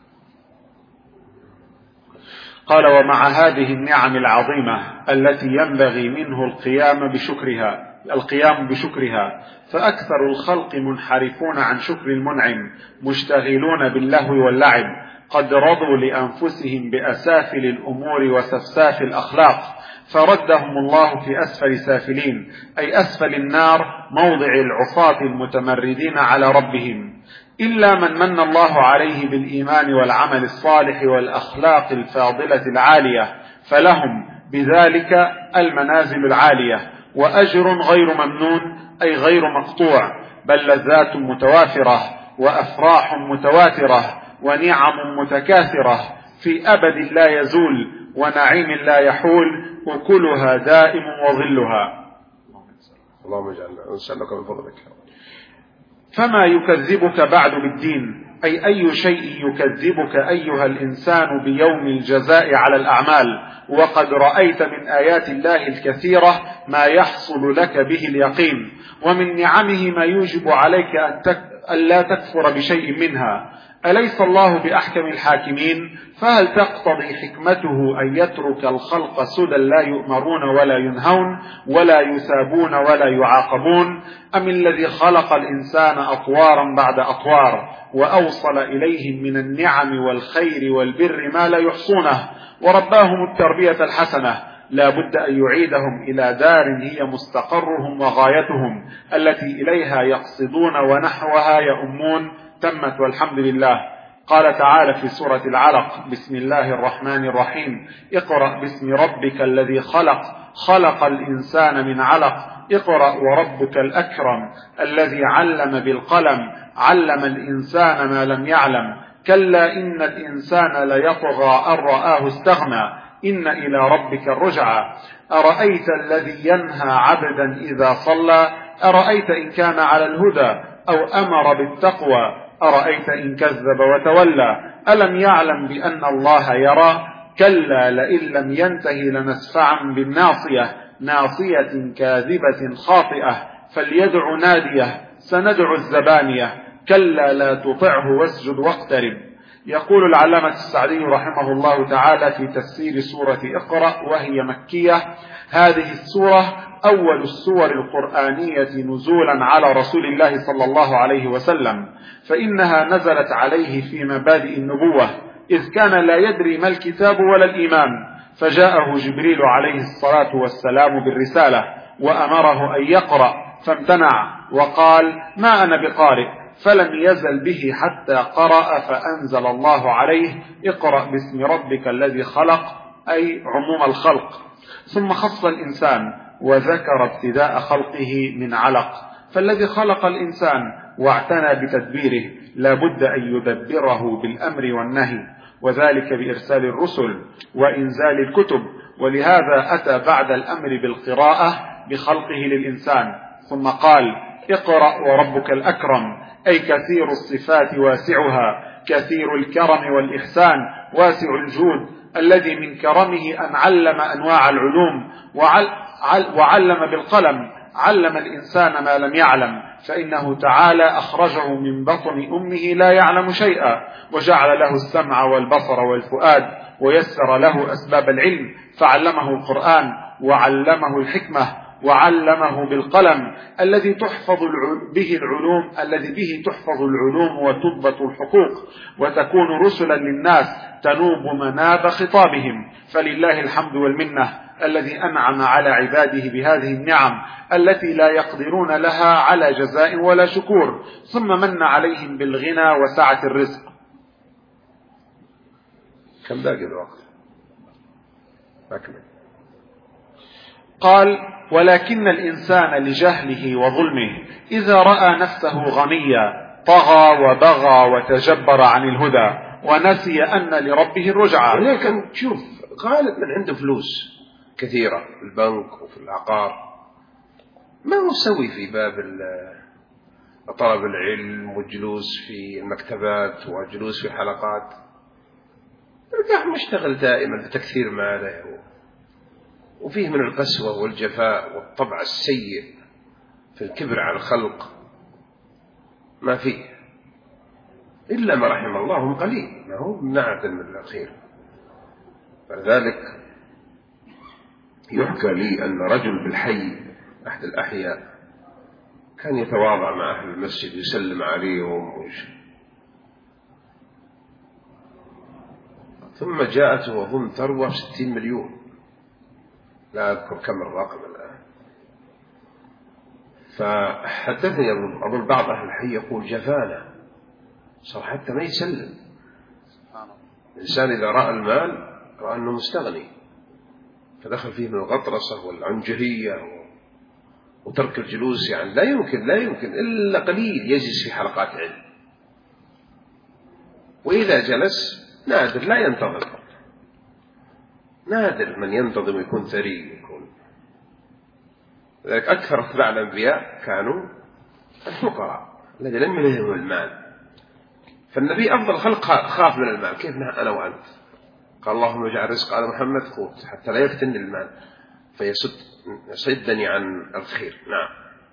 قال: ومع هذه النعم العظيمة التي ينبغي منه القيام بشكرها، فأكثر الخلق منحرفون عن شكر المنعم، مشتغلون باللهو واللعب، قد رضوا لأنفسهم بأسافل الأمور وسفساف الأخلاق، فردهم الله في أسفل سافلين، أي أسفل النار، موضع العصاة المتمردين على ربهم. إلا من الله عليه بالإيمان والعمل الصالح والأخلاق الفاضلة العالية، فلهم بذلك المنازل العالية، وأجر غير ممنون أي غير مقطوع، بل لذات متوافرة وأفراح متواترة ونعم متكاثرة في أبد لا يزول ونعيم لا يحول، وكلها دائم وظلها. اللهم اجعلنا نسألك من فضلك. فما يكذبك بعد بالدين، أي شيء يكذبك أيها الإنسان بيوم الجزاء على الأعمال، وقد رأيت من آيات الله الكثيرة ما يحصل لك به اليقين، ومن نعمه ما يوجب عليك أن لا تكفر بشيء منها. أليس الله بأحكم الحاكمين؟ فهل تقتضي حكمته أن يترك الخلق سدى لا يؤمرون ولا ينهون ولا يثابون ولا يعاقبون؟ أم الذي خلق الإنسان أطوارا بعد أطوار وأوصل إليهم من النعم والخير والبر ما لا يحصونه، ورباهم التربية الحسنة، لا بد أن يعيدهم إلى دار هي مستقرهم وغايتهم التي إليها يقصدون ونحوها يؤمون. تمت والحمد لله. قال تعالى في سورة العلق: بسم الله الرحمن الرحيم، اقرأ باسم ربك الذي خلق، خلق الإنسان من علق، اقرأ وربك الأكرم الذي علم بالقلم، علم الإنسان ما لم يعلم كلا إن الإنسان ليطغى أن رآه استغنى إن إلى ربك الرجعى أرأيت الذي ينهى عبدا إذا صلى أرأيت إن كان على الهدى أو أمر بالتقوى أرأيت إن كذب وتولى ألم يعلم بأن الله يرى كلا لئن لم ينته لنسفعا بالناصية ناصية كاذبة خاطئة فليدع ناديه سندع الزبانية كلا لا تطعه واسجد واقترب. يقول العلامة السعدي رحمه الله تعالى في تفسير سورة اقرأ وهي مكية: هذه السورة أول السور القرآنية نزولا على رسول الله صلى الله عليه وسلم، فإنها نزلت عليه في مبادئ النبوة إذ كان لا يدري ما الكتاب ولا الإيمان، فجاءه جبريل عليه الصلاة والسلام بالرسالة وأمره أن يقرأ فامتنع وقال ما أنا بقارئ، فلم يزل به حتى قرأ فأنزل الله عليه اقرأ باسم ربك الذي خلق، أي عموم الخلق، ثم خص الإنسان وذكر ابتداء خلقه من علق، فالذي خلق الإنسان واعتنى بتدبيره لا بد أن يدبره بالأمر والنهي، وذلك بإرسال الرسل وإنزال الكتب، ولهذا أتى بعد الأمر بالقراءة بخلقه للإنسان ثم قال اقرأ وربك الأكرم، أي كثير الصفات واسعها، كثير الكرم والإحسان، واسع الجود، الذي من كرمه أن علم أنواع العلوم وعلم بالقلم، علم الإنسان ما لم يعلم، فإنه تعالى أخرجه من بطن أمه لا يعلم شيئا، وجعل له السمع والبصر والفؤاد، ويسر له أسباب العلم، فعلمه القرآن وعلمه الحكمة وعلمه بالقلم الذي تحفظ العلوم وتضبط الحقوق وتكون رسلا للناس تنوب مناب خطابهم، فلله الحمد والمنة الذي أنعم على عباده بهذه النعم التي لا يقدرون لها على جزاء ولا شكور، ثم من عليهم بالغنى وسعة الرزق. كم باقي الوقت؟ أكمل. قال ولكن الإنسان لجهله وظلمه إذا رأى نفسه غنيا طغى وبغى وتجبر عن الهدى ونسي أن لربه الرجعى. ولكن شوف غالب من عنده فلوس كثيرة في البنك وفي العقار ما هو سوي في باب طلب العلم والجلوس في المكتبات والجلوس في حلقات، يرجع مشتغل دائما بتكثير ماله، وفيه من القسوة والجفاء والطبع السيء في الكبر على الخلق ما فيه إلا ما رحم الله، هم قليل، ما هو نعدل من الأخير. فلذلك يحكى لي أن رجل بالحي أحد الأحياء كان يتواضع مع أهل المسجد ويسلم عليهم ثم جاءته وهم ثروة 60 مليون، لا أذكر كم الرقم الآن. فحدثني أظن بعض أهل الحي يقول جفانا، صار حتى ما يسلم. الإنسان إذا رأى المال رأى أنه مستغني، فدخل فيه من الغطرسة والعنجهية وترك الجلوس، يعني لا يمكن إلا قليل يجلس في حلقات علم، وإذا جلس نادر لا ينتظم، نادر من ينتظم ويكون ثري يكون. لذلك أكثر أتباع الأنبياء كانوا الفقراء الذي لم يلههم المال، فالنبي أفضل خلق خاف من المال، كيف أنا وأنت؟ قال اللهم اجعل رزق على محمد قوت حتى لا يفتن المال فيصدني عن الخير. نعم.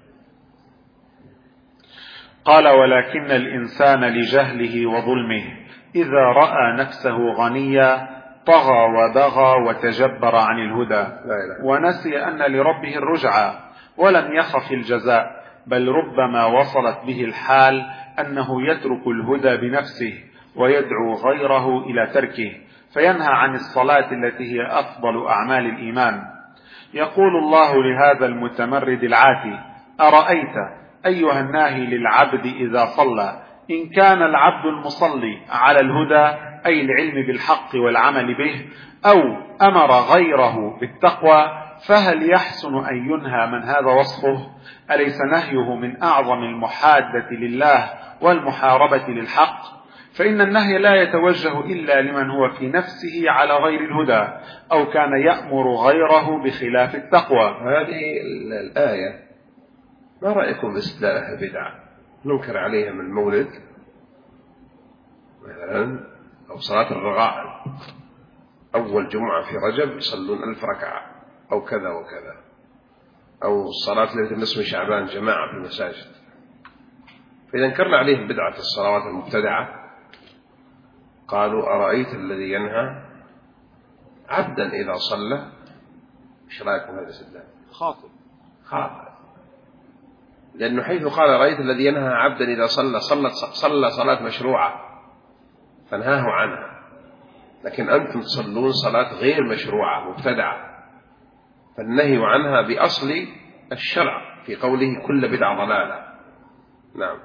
قال ولكن الإنسان لجهله وظلمه إذا رأى نفسه غنيا طغى وبغى وتجبر عن الهدى ونسي أن لربه الرجعى ولم يخف الجزاء، بل ربما وصلت به الحال أنه يترك الهدى بنفسه ويدعو غيره إلى تركه، فينهى عن الصلاة التي هي أفضل أعمال الإيمان. يقول الله لهذا المتمرد العاتي أرأيت أيها الناهي للعبد إذا صلى إن كان العبد المصلي على الهدى أي العلم بالحق والعمل به، أو أمر غيره بالتقوى، فهل يحسن أن ينهى من هذا وصفه؟ أليس نهيه من أعظم المحادة لله والمحاربة للحق؟ فإن النهي لا يتوجه إلا لمن هو في نفسه على غير الهدى أو كان يأمر غيره بخلاف التقوى. هذه الآية ما رأيكم باستدلالها بدعة ننكر عليها من المولد مثلا، أو صلاة الرغائب أول جمعة في رجب يصلون 1000 ركعة أو كذا وكذا، أو صلاة ليلة النصف من شعبان جماعة في المساجد. فإذا انكرنا عليهم بدعة الصلوات المبتدعة قالوا أرأيت الذي ينهى عبدا إذا صلى، إيش رأيكم هذا الاستدلال؟ خاطئ. لأنه حيث قال رأيت الذي ينهى عبدا إذا صلى صلاة مشروعة فانهاه عنها، لكن أنتم تصلون صلاة غير مشروعة مبتدعة، فالنهي عنها بأصل الشرع في قوله كل بدعة ضلالة. نعم.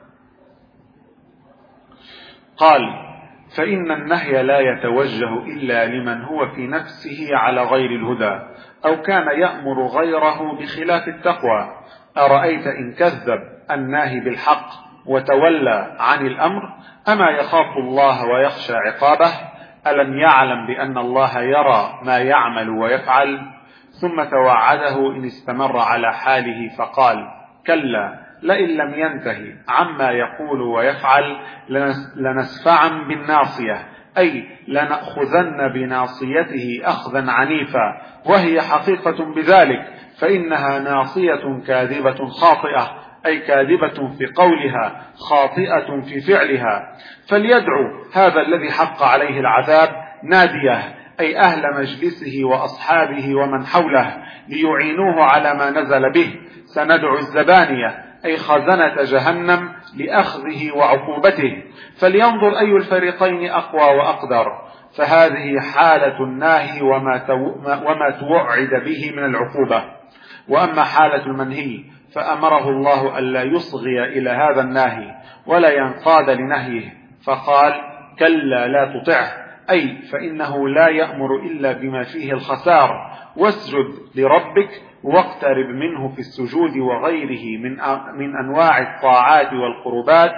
قال فإن النهي لا يتوجه إلا لمن هو في نفسه على غير الهدى أو كان يأمر غيره بخلاف التقوى. أرأيت إن كذب الناهي بالحق وتولى عن الأمر أما يخاف الله ويخشى عقابه؟ ألم يعلم بأن الله يرى ما يعمل ويفعل؟ ثم توعده إن استمر على حاله فقال كلا لئن لم ينتهي عما يقول ويفعل لنسفعا بالناصية، أي لنأخذن بناصيته أخذا عنيفا، وهي حقيقة بذلك، فإنها ناصية كاذبة خاطئة، أي كاذبة في قولها خاطئة في فعلها. فليدعو هذا الذي حق عليه العذاب ناديه، أي أهل مجلسه وأصحابه ومن حوله ليعينوه على ما نزل به. سندعو الزبانية أي خزنة جهنم لأخذه وعقوبته، فلينظر أي الفريقين أقوى وأقدر. فهذه حالة الناهي وما توعد به من العقوبة. وأما حالة المنهي فأمره الله ألا يصغي إلى هذا الناهي ولا ينقاد لنهيه، فقال كلا لا تطعه، أي فإنه لا يأمر إلا بما فيه الخسار، واسجد لربك واقترب منه في السجود وغيره من أنواع الطاعات والقربات،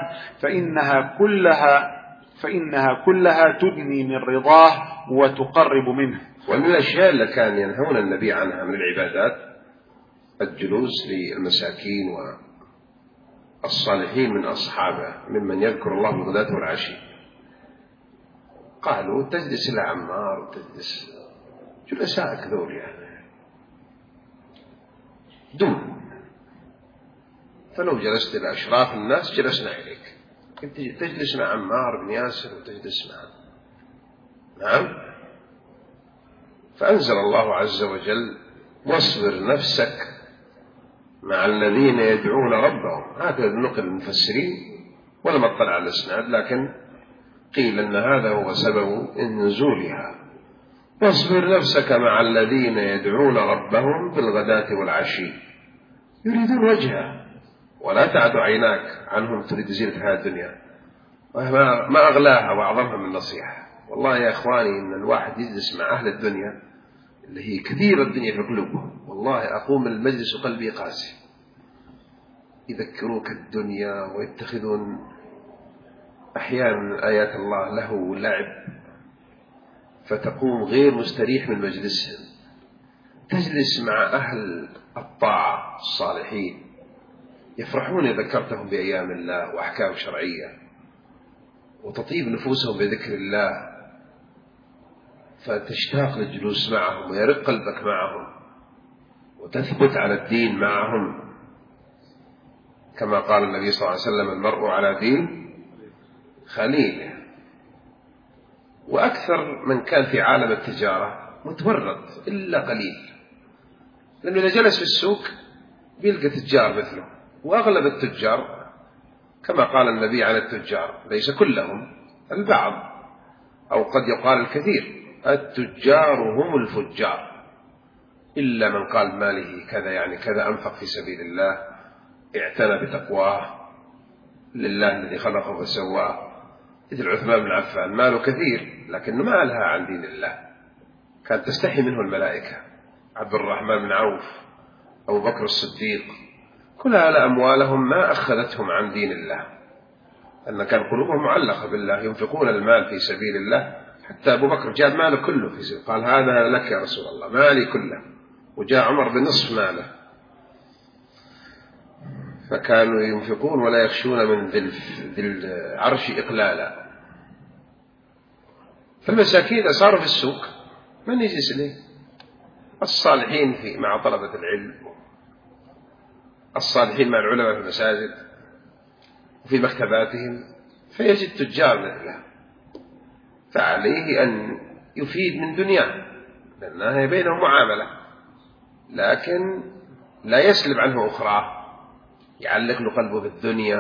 فإنها كلها تدني من رضاه وتقرب منه. ومن الأشياء اللي كان ينهون النبي عنها من العبادات الجلوس للمساكين والصالحين من أصحابه ممن يذكر الله بالغداة والعشي. قالوا تجلس لعمار وتجلس جلساء ذول يعني دون، فلو جلست إلى أشراف الناس جلسنا إليك، كنت تجلس مع عمار بن ياسر وتجلس معه. نعم. فأنزل الله عز وجل واصبر نفسك مع الذين يدعون ربهم. هذا نقل المفسرين ولم اطلع على الاسناد، لكن قيل أن هذا هو سبب نزولها. واصبر نفسك مع الذين يدعون ربهم بالغداة والعشي يريدون وجهه ولا تعد عيناك عنهم تريد زينة هذه الدنيا. ما أغلاها وأعظمها من نصيحة. والله يا إخواني إن الواحد يجلس مع أهل الدنيا اللي هي كثير الدنيا في قلوبهم، والله أقوم من المجلس وقلبي قاسي، يذكروك الدنيا ويتخذون أحيانا من آيات الله لهو ولعب، فتقوم غير مستريح من مجلسهم. تجلس مع أهل الطاعة الصالحين يفرحون إذا ذكرتهم بأيام الله وأحكام شرعية، وتطيب نفوسهم بذكر الله، فتشتاق للجلوس معهم ويرق قلبك معهم وتثبت على الدين معهم، كما قال النبي صلى الله عليه وسلم المرء على دين خليله. وأكثر من كان في عالم التجارة متورط إلا قليل، لأنه إذا جلس في السوق بيلقى تجار مثله، وأغلب التجار كما قال النبي عن التجار ليس كلهم، البعض أو قد يقال الكثير، التجار هم الفجار، إلا من قال ماله كذا يعني كذا أنفق في سبيل الله، اعتنى بتقواه لله الذي خلقه فسواه. مثل عثمان بن عفان ماله كثير لكنه ما ألهى عن دين الله، كانت تستحي منه الملائكة، عبد الرحمن بن عوف، أبو بكر الصديق، كل هؤلاء أموالهم ما أخذتهم عن دين الله، أن كان قلوبهم معلقة بالله، ينفقون المال في سبيل الله. حتى أبو بكر جاب ماله كله في سبيل، قال هذا لك يا رسول الله، مالي كله. وجاء عمر بنصف ماله. فكانوا ينفقون ولا يخشون من ذي العرش إقلالا. فالمساكين إذا صاروا في السوق من يجلس إليه؟ الصالحين مع طلبة العلم، الصالحين مع العلماء في المساجد وفي مكتباتهم، فيجد تجار مثله، فعليه أن يفيد من دنياه لأنها بينهم معاملة، لكن لا يسلب عنه أخرى، يعلق له قلبه بالدنيا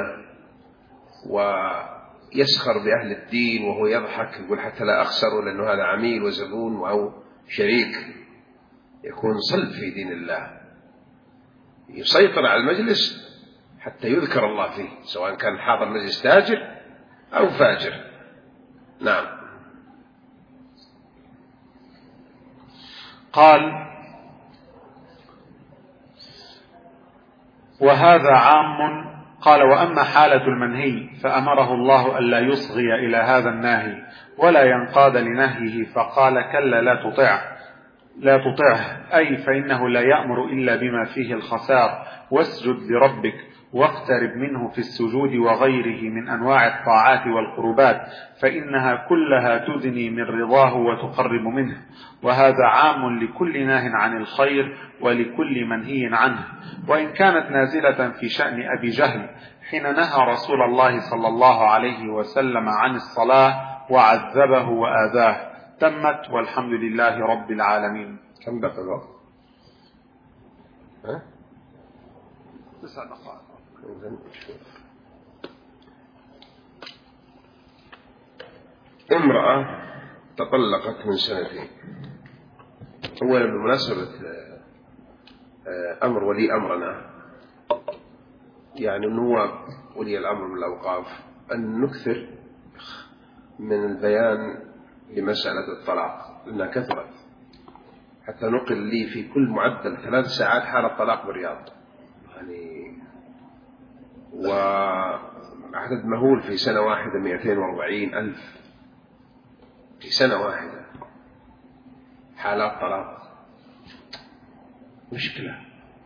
ويسخر بأهل الدين وهو يضحك يقول حتى لا أخسره لأنه هذا عميل وزبون أو شريك. يكون صلب في دين الله، يسيطر على المجلس حتى يذكر الله فيه، سواء كان حاضر مجلس تاجر أو فاجر. نعم. قال: وهذا عام. قال: وأما حالة المنهي فأمره الله ألا يصغي إلى هذا الناهي ولا ينقاد لنهيه، فقال: كلا لا تطعه، أي فإنه لا يأمر إلا بما فيه الخسار، واسجد لربك واقترب منه في السجود وغيره من أنواع الطاعات والقربات، فإنها كلها تدني من رضاه وتقرب منه. وهذا عام لكل ناه عن الخير ولكل منهي عنه. وإن كانت نازلة في شأن أبي جهل حين نهى رسول الله صلى الله عليه وسلم عن الصلاة وعذبه وآذاه. تمت، والحمد لله رب العالمين. كم بقى الوقت؟ 9 دقائق. امرأة تطلقت من 2 سنين. أولا بمناسبة أمر ولي أمرنا، يعني النواب ولي الأمر من الأوقاف، أن نكثر من البيان لمسألة الطلاق لأنها كثرت، حتى نقل لي في كل معدل 3 ساعات حالة طلاق بالرياض، يعني وعدد مهول في سنة واحدة 240,000 في سنة واحدة حالات طلاق، مشكلة.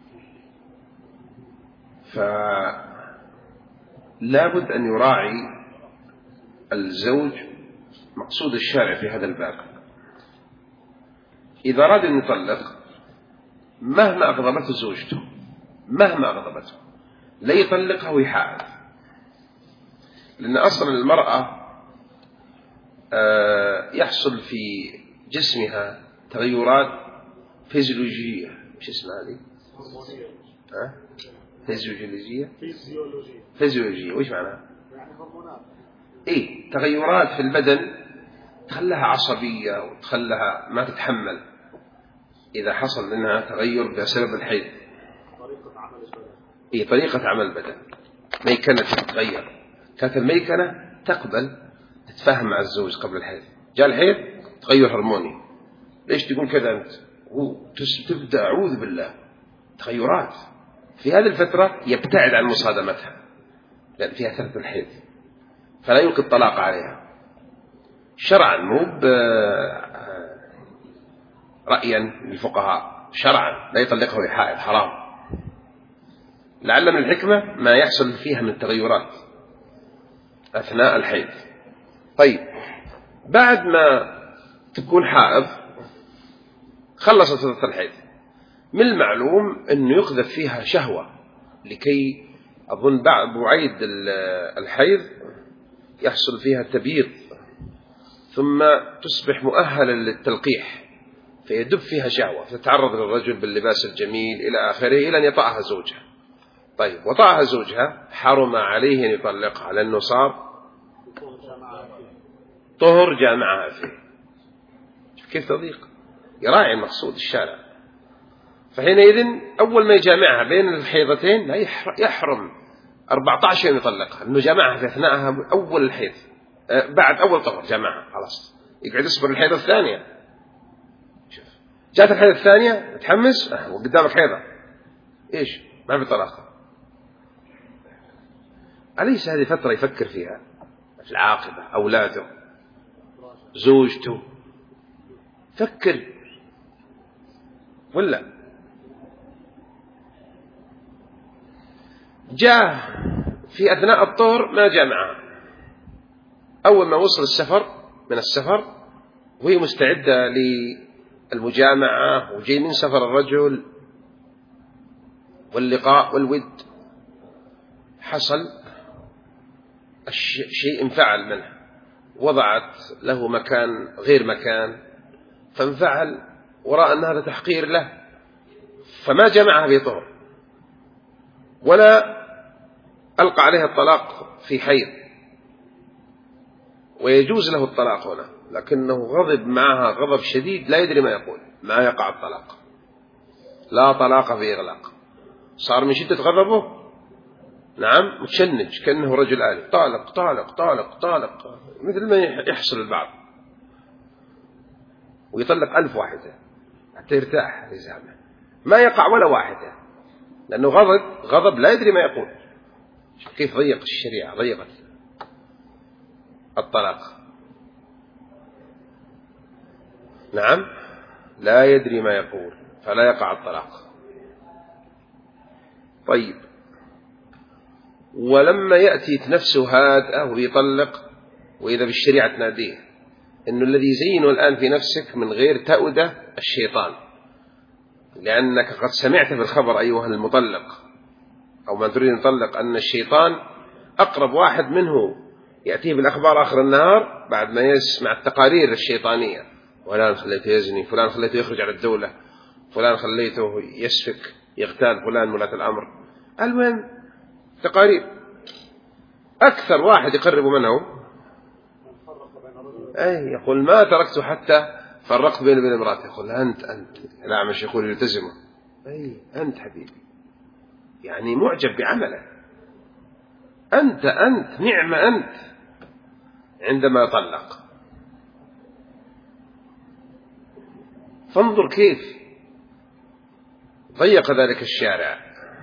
فلا بد أن يراعي الزوج مقصود الشارع في هذا الباب. إذا أراد أن يطلق مهما أغضبته زوجته، مهما أغضبته لا يطلقها ويحاول، لأن أصلا المرأة يحصل في جسمها تغيرات فيزيولوجية، مش اسمها هذه؟ فيزيولوجية. وش معناها؟ يعني هرمونات. إيه، تغيرات في البدن تخلها عصبية وتخلها ما تتحمل إذا حصل منها تغير بسبب الحيض. طريقة عمل البدن. إيه، طريقة عمل البدن. ميكنة تتغير، كانت الميكنة تقبل تتفاهم مع الزوج قبل الحيض، جاء الحيض تغير هرموني. ليش تقول كذا أنت؟ تبدأ أعوذ بالله تغيرات في هذه الفترة، يبتعد عن مصادمتها لأن فيها فترة الحيض، فلا يلقي الطلاق عليها شرعا، مو رأيا للفقهاء، شرعا لا يطلقها وهي حائض، حرام، لعل من الحكمة ما يحصل فيها من التغيرات أثناء الحيض. طيب، بعد ما تكون حائض خلصت فترة الحيض، من المعلوم أنه يقذف فيها شهوة، لكي أظن بعد بعيد الحيض يحصل فيها تبييض، ثم تصبح مؤهلة للتلقيح، فيدب فيها شهوة، فتتعرض للرجل باللباس الجميل إلى آخره إلى أن يطأها زوجها. طيب، وطأها زوجها حرم عليه أن يطلقها لأنه صار طهر جامعها فيه. كيف تضيق؟ يراعي المقصود الشارع. فحينئذ أول ما يجامعها بين الحيضتين لا يحرم 14 يوم يطلقها، لأنه جامعها في أثناءها أول الحيض، بعد أول طهر جامعها خلاص، يقعد يصبر الحيضة الثانية. جاءت الحيضة الثانية متحمس وقدامك حيضة، إيش ما في طلاق. أليس هذه فترة يفكر فيها في العاقبة، أولاده، زوجته، فكر ولا؟ جاء في أثناء الطور ما جاء معه، أول ما وصل من السفر وهي مستعدة للمجامعة وجاي من سفر الرجل واللقاء والود، حصل شيء انفعل منه، وضعت له مكان غير مكان فانفعل ورأى أن هذا تحقير له، فما جمعها في طهر ولا ألقى عليها الطلاق في حيض، ويجوز له الطلاق هنا، لكنه غضب معها غضب شديد لا يدري ما يقول، ما يقع الطلاق، لا طلاق في إغلاق، صار من شدة غضبه نعم متشنج كأنه رجل آلي، طالق طالق طالق طالق، مثل ما يحصل البعض، ويطلق 1000 واحدة حتى يرتاح لزامه، ما يقع ولا واحدة، لأنه غضب لا يدري ما يقول. شوف كيف ضيق الشريعة، ضيقت الطلاق. نعم لا يدري ما يقول فلا يقع الطلاق. طيب، ولما يأتي نفسه هادئة ويطلق، وإذا بالشريعة تناديه إنه الذي زينه الآن في نفسك من غير تأودة الشيطان، لأنك قد سمعت في الخبر أيها المطلق أو من تريد أن تطلق أن الشيطان أقرب واحد منه يأتيه بالأخبار آخر النهار بعد ما يسمع التقارير الشيطانية، فلان خليته يزني، فلان خليته يخرج على الدولة، فلان خليته يسفك يغتال فلان ولاة الأمر، المهم تقارير. أكثر واحد يقرب منه يقول ما تركت حتى فرقت بيني وبين امرأتي، يقول أنت الأعمش يقول يلتزمه، أنت حبيبي، يعني معجب بعمله، أنت نعم أنت عندما طلق. فانظر كيف ضيق ذلك الشارع.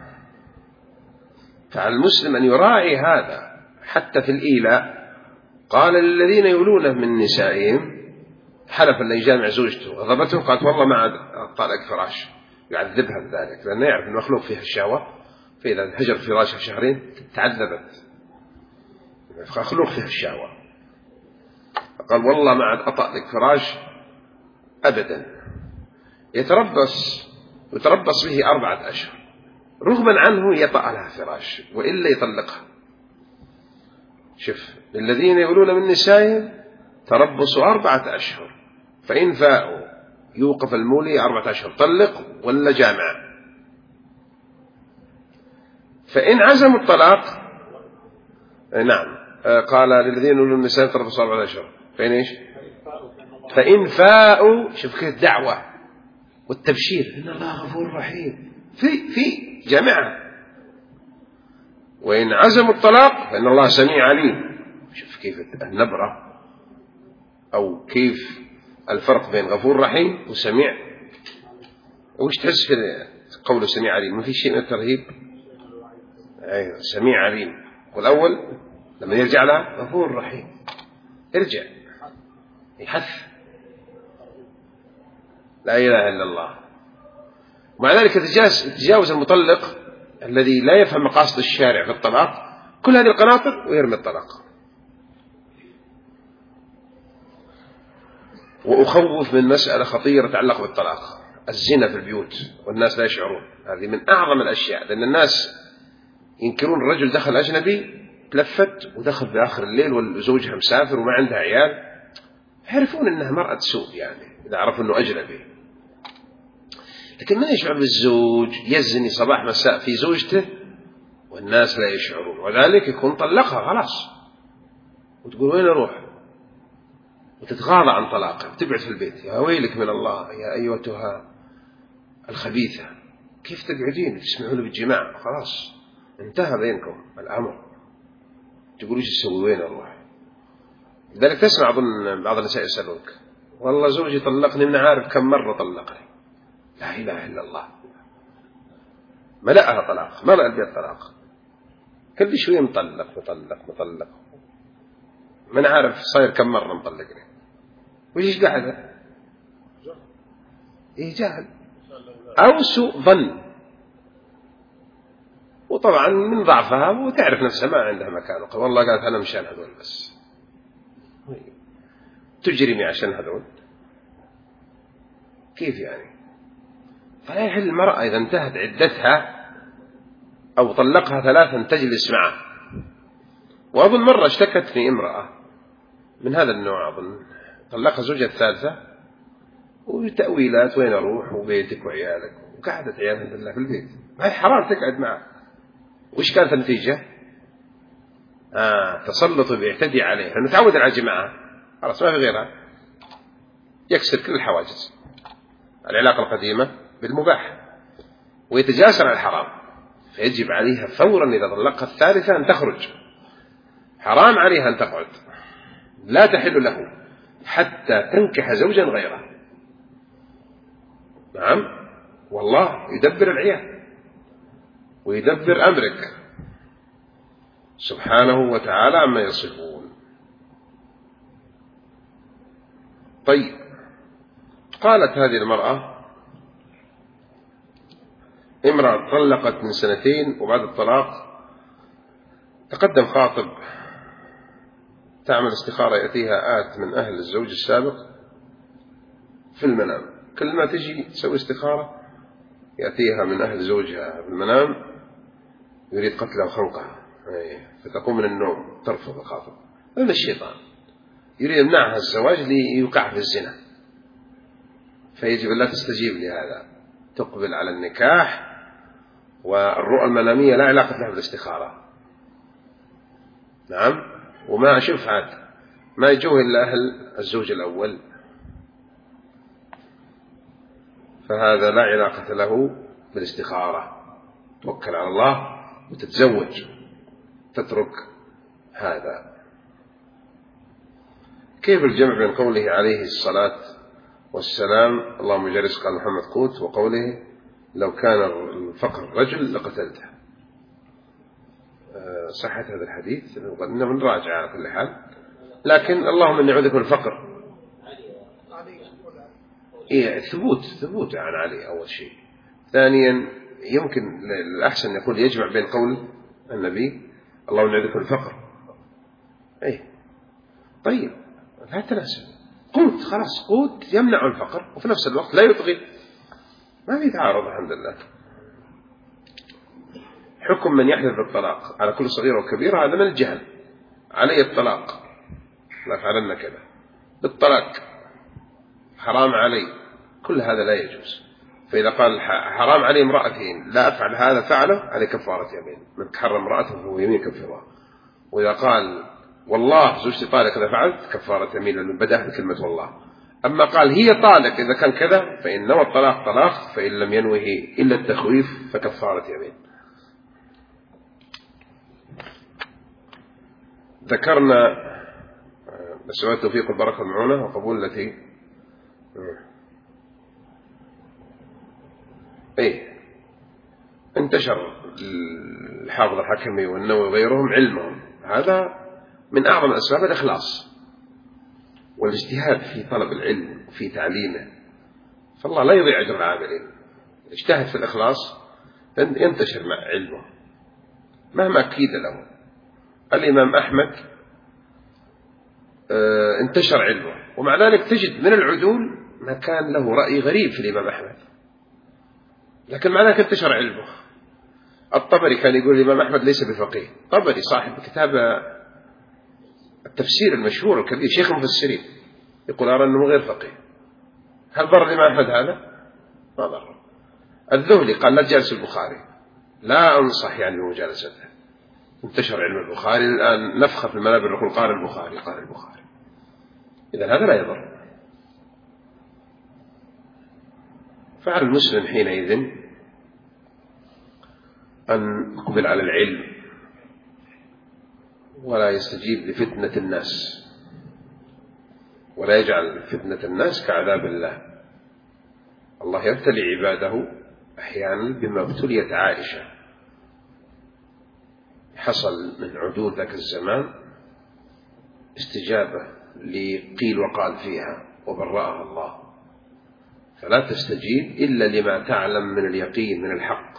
فعلى المسلم أن يراعي هذا حتى في الإيلاء. قال للذين يولونه من نسائهم، حلف اللي يجامع زوجته غضبته، قالت والله ما عاد طالق فراش، يعذبها بذلك لأنه يعرف المخلوق فيها الشهوة، فإذا هجر فراشها شهرين تعذبت، مخلوق فيها الشهوة، فقال والله ما عاد أطأ فراش أبدا. يتربص به 4 أشهر، رغما عنه يطأ لها فراش وإلا يطلقها. شوف، الذين يقولون من نسائهم تربصوا 4 أشهر، فإن فاءوا يوقف المولي 4 أشهر، طلق ولا جامع. فإن عزموا الطلاق نعم، قال للذين يقولون من نسائهم تربصوا 4 أشهر، فإن إيش؟ فإن فاءوا. شوف كيف الدعوة والتبشير، إن الله غفور رحيم، في جامعة. وإن عزموا الطلاق فإن الله سميع عليم. شوف كيف النبرة أو كيف الفرق بين غفور رحيم وسميع. وش تحس في قوله سميع عليم؟ ما في شيء من الترهيب. أيوة سميع عليم. والأول لما يرجع لها غفور رحيم، ارجع يحث لا إله إلا الله. ومع ذلك تجاوز المطلق الذي لا يفهم مقاصد الشارع في الطلاق كل هذه القناطر ويرمي الطلاق. وأخوف من مسألة خطيرة تتعلق بالطلاق، الزنا في البيوت والناس لا يشعرون. هذه من أعظم الأشياء، لأن الناس ينكرون الرجل دخل أجنبي تلفت ودخل في آخر الليل وزوجها مسافر وما عندها عيال، يعرفون أنها مرأة سوء يعني إذا عرفوا أنه أجنبي. لكن من يشعر بالزوج يزني صباح مساء في زوجته والناس لا يشعرون، وذلك يكون طلقها خلاص، وتقول وين أروح، وتتغاضى عن طلاقه وتبعد في البيت. يا ويلك من الله يا أيتها الخبيثة، كيف تقعدين تسمعون بالجماع؟ خلاص انتهى بينكم الأمر، تقول ايش تسوي وين أروح. لذلك تسمع أظن بعض النساء يسألوك والله زوجي طلقني من عارف كم مرة طلقني، لا إله إلا الله، ملأها طلاق، ملأ البيت طلاق، كل شوية مطلق، من عارف صاير كم مرة مطلقني، وش قاعدة؟ إيه جهل أو سوء ظن، وطبعا من ضعفها وتعرف نفسها ما عندها مكان، والله قالت أنا مشان هذول بس، تجرمي عشان هذول، كيف يعني؟ فلا يحل المرأة إذا انتهت عدتها أو طلقها 3 تجلس معه. وأظن مرة اشتكتني امرأة من هذا النوع، أظن طلقها زوجها الثالثة وتأويلات، وين أروح وبيتك وعيالك، وقعدت عيالها بالله في البيت، هاي حرام تقعد معه. وإيش كانت النتيجة؟ تسلط بيعتدي عليها، لأنه تعود على جماعة خلاص ما في غيرها، يكسر كل الحواجز، العلاقة القديمة بالمباح، ويتجاسر على الحرام، فيجب عليها فورا إذا طلقها الثالثة أن تخرج، حرام عليها أن تقعد، لا تحل له حتى تنكح زوجا غيره. نعم، والله يدبر العيال ويدبر أمرك سبحانه وتعالى عما يصفون. طيب، قالت هذه المرأة امرأة طلقت من 2 وبعد الطلاق تقدم خاطب تعمل استخارة، يأتيها آت من أهل الزوج السابق في المنام، كل ما تجي تسوي استخارة يأتيها من أهل زوجها في المنام يريد قتلها وخنقها، فتقوم من النوم ترفض الخاطب، هذا الشيطان يريد يمنعها الزواج ليوقع في الزنا، فيجب أن لا تستجيب لهذا، تقبل على النكاح، والرؤى المنامية لا علاقة لها بالاستخارة. نعم، وما أشوف عاد ما يجوه إلا أهل الزوج الأول، فهذا لا علاقة له بالاستخارة، توكل على الله وتتزوج، تترك هذا. كيف الجمع بين قوله عليه الصلاة والسلام اللهم اجعل رزق محمد قوت، وقوله لو كان الفقر رجل لقتلته؟ صحة هذا الحديث إنه من راجع على كل حال، لكن اللهم إني أعوذ بك من الفقر، ثبوت عن علي أول شيء. ثانيا يمكن الأحسن يقول يجمع بين قول النبي اللهم إني أعوذ بك من الفقر، طيب لا تناسب، قوت خلاص، قوت يمنع الفقر وفي نفس الوقت لا يطغي، ما في تعارض الحمد لله. حكم من يحلف بالطلاق على كل صغيرة وكبيرة هذا من الجهل، علي الطلاق لا فعلنا كذا، بالطلاق حرام علي، كل هذا لا يجوز. فإذا قال حرام علي امرأتين لا أفعل هذا فعله، عليه كفارة يمين، من تحرم امرأته فهو يمين كفارة. وإذا قال والله زوجتي طالق إذا فعلت، كفارة يمين، لأنه بدأ بكلمة والله. أما قال هي طالق إذا كان كذا، فإن نوى الطلاق طلاق، فإن لم ينوه إلا التخويف فكفارة يمين. ذكرنا بس التوفيق والبركة والمعونة وقبول التي انتشر الحافظ الحكمي والنووي وغيرهم علمهم، هذا من أعظم أسباب الإخلاص والاجتهاد في طلب العلم وفي تعليمه، فالله لا يضيع أجر العاملين. اجتهد في الإخلاص ينتشر مع علمه مهما أكيد له. الإمام أحمد انتشر علمه، ومع ذلك تجد من العدول ما كان له رأي غريب في الإمام أحمد، لكن مع ذلك انتشر علمه. الطبري كان يقول الإمام أحمد ليس بفقيه، طبري صاحب كتاب التفسير المشهور الكبير، شيخ المفسرين، يقول أرى أنه غير فقيه. هل ضر الإمام أحمد هذا؟ ما ضر. الذهلي قال لا تجالس البخاري، لا أنصح يعني بمجالسته. انتشر علم البخاري الآن، نفخة في المنابر نقول قال البخاري قال البخاري، إذا هذا لا يضر. فعلى المسلم حينئذ أن يقبل على العلم ولا يستجيب لفتنة الناس، ولا يجعل فتنة الناس كعذاب الله. الله يبتلي عباده أحيانا بما ابتليت عائشة، حصل من عدول ذاك الزمان استجابة لقيل وقال فيها وبرأها الله، فلا تستجيب إلا لما تعلم من اليقين من الحق،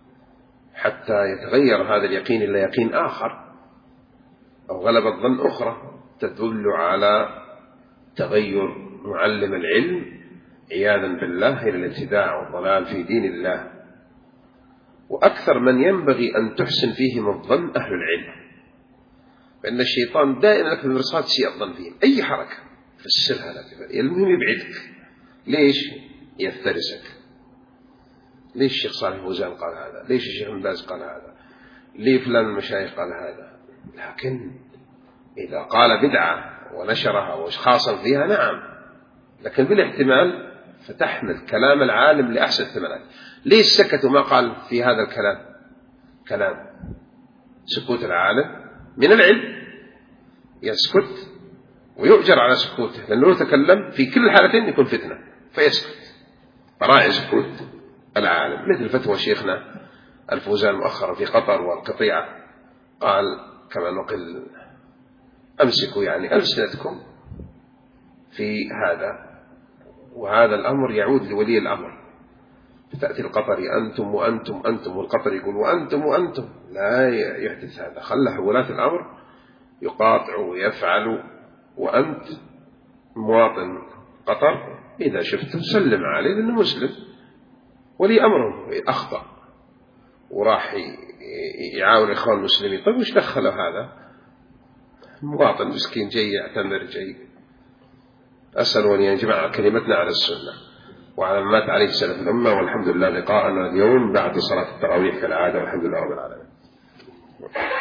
حتى يتغير هذا اليقين إلى يقين آخر أو غلبة ظن أخرى تدل على تغير معلم العلم عياذا بالله إلى الابتداع والضلال في دين الله. وأكثر من ينبغي أن تحسن فيهم الظن أهل العلم، فإن الشيطان دائما لك المرصاد سيء الظن فيهم، أي حركة فسرها لا تفعل، المهم يبعدك. ليش؟ يفترسك. ليش الشيخ صالح فوزان قال هذا؟ ليش الشيخ ابن باز قال هذا؟ ليه فلان المشايخ قال هذا؟ لكن إذا قال بدعة ونشرها وخاصا فيها نعم، لكن بالاحتمال فتحمل كلام العالم لأحسن احتمالات. ليش سكتوا ما قال في هذا الكلام؟ كلام سكوت العالم من العلم، يسكت ويؤجر على سكوته، لأنه لو تكلم في كل الحالتين يكون فتنة فيسكت، فراعي سكوت العالم. مثل فتوى شيخنا الفوزان مؤخرا في قطر والقطيعة، قال كما نقل أمسكوا يعني ألسنتكم في هذا، وهذا الأمر يعود لولي الأمر. فتأتي القطري أنتم وأنتم أنتم، والقطري يقول وأنتم وأنتم، لا يحدث هذا. خلى ولاة الأمر يقاطعوا ويفعلوا، وأنت مواطن قطر إذا شفته سلم عليه لأنه مسلم، ولي أمره أخطأ وراح يعاون إخوان المسلمين. طيب وش دخله هذا؟ مواطن مسكين جاي يعتمر جاي. أسأل أن يجمع كلمتنا على السنة وعلى ما مات عليه سلف الأمة. والحمد لله لقاءنا اليوم بعد صلاة التراويح كالعادة، والحمد لله رب العالمين.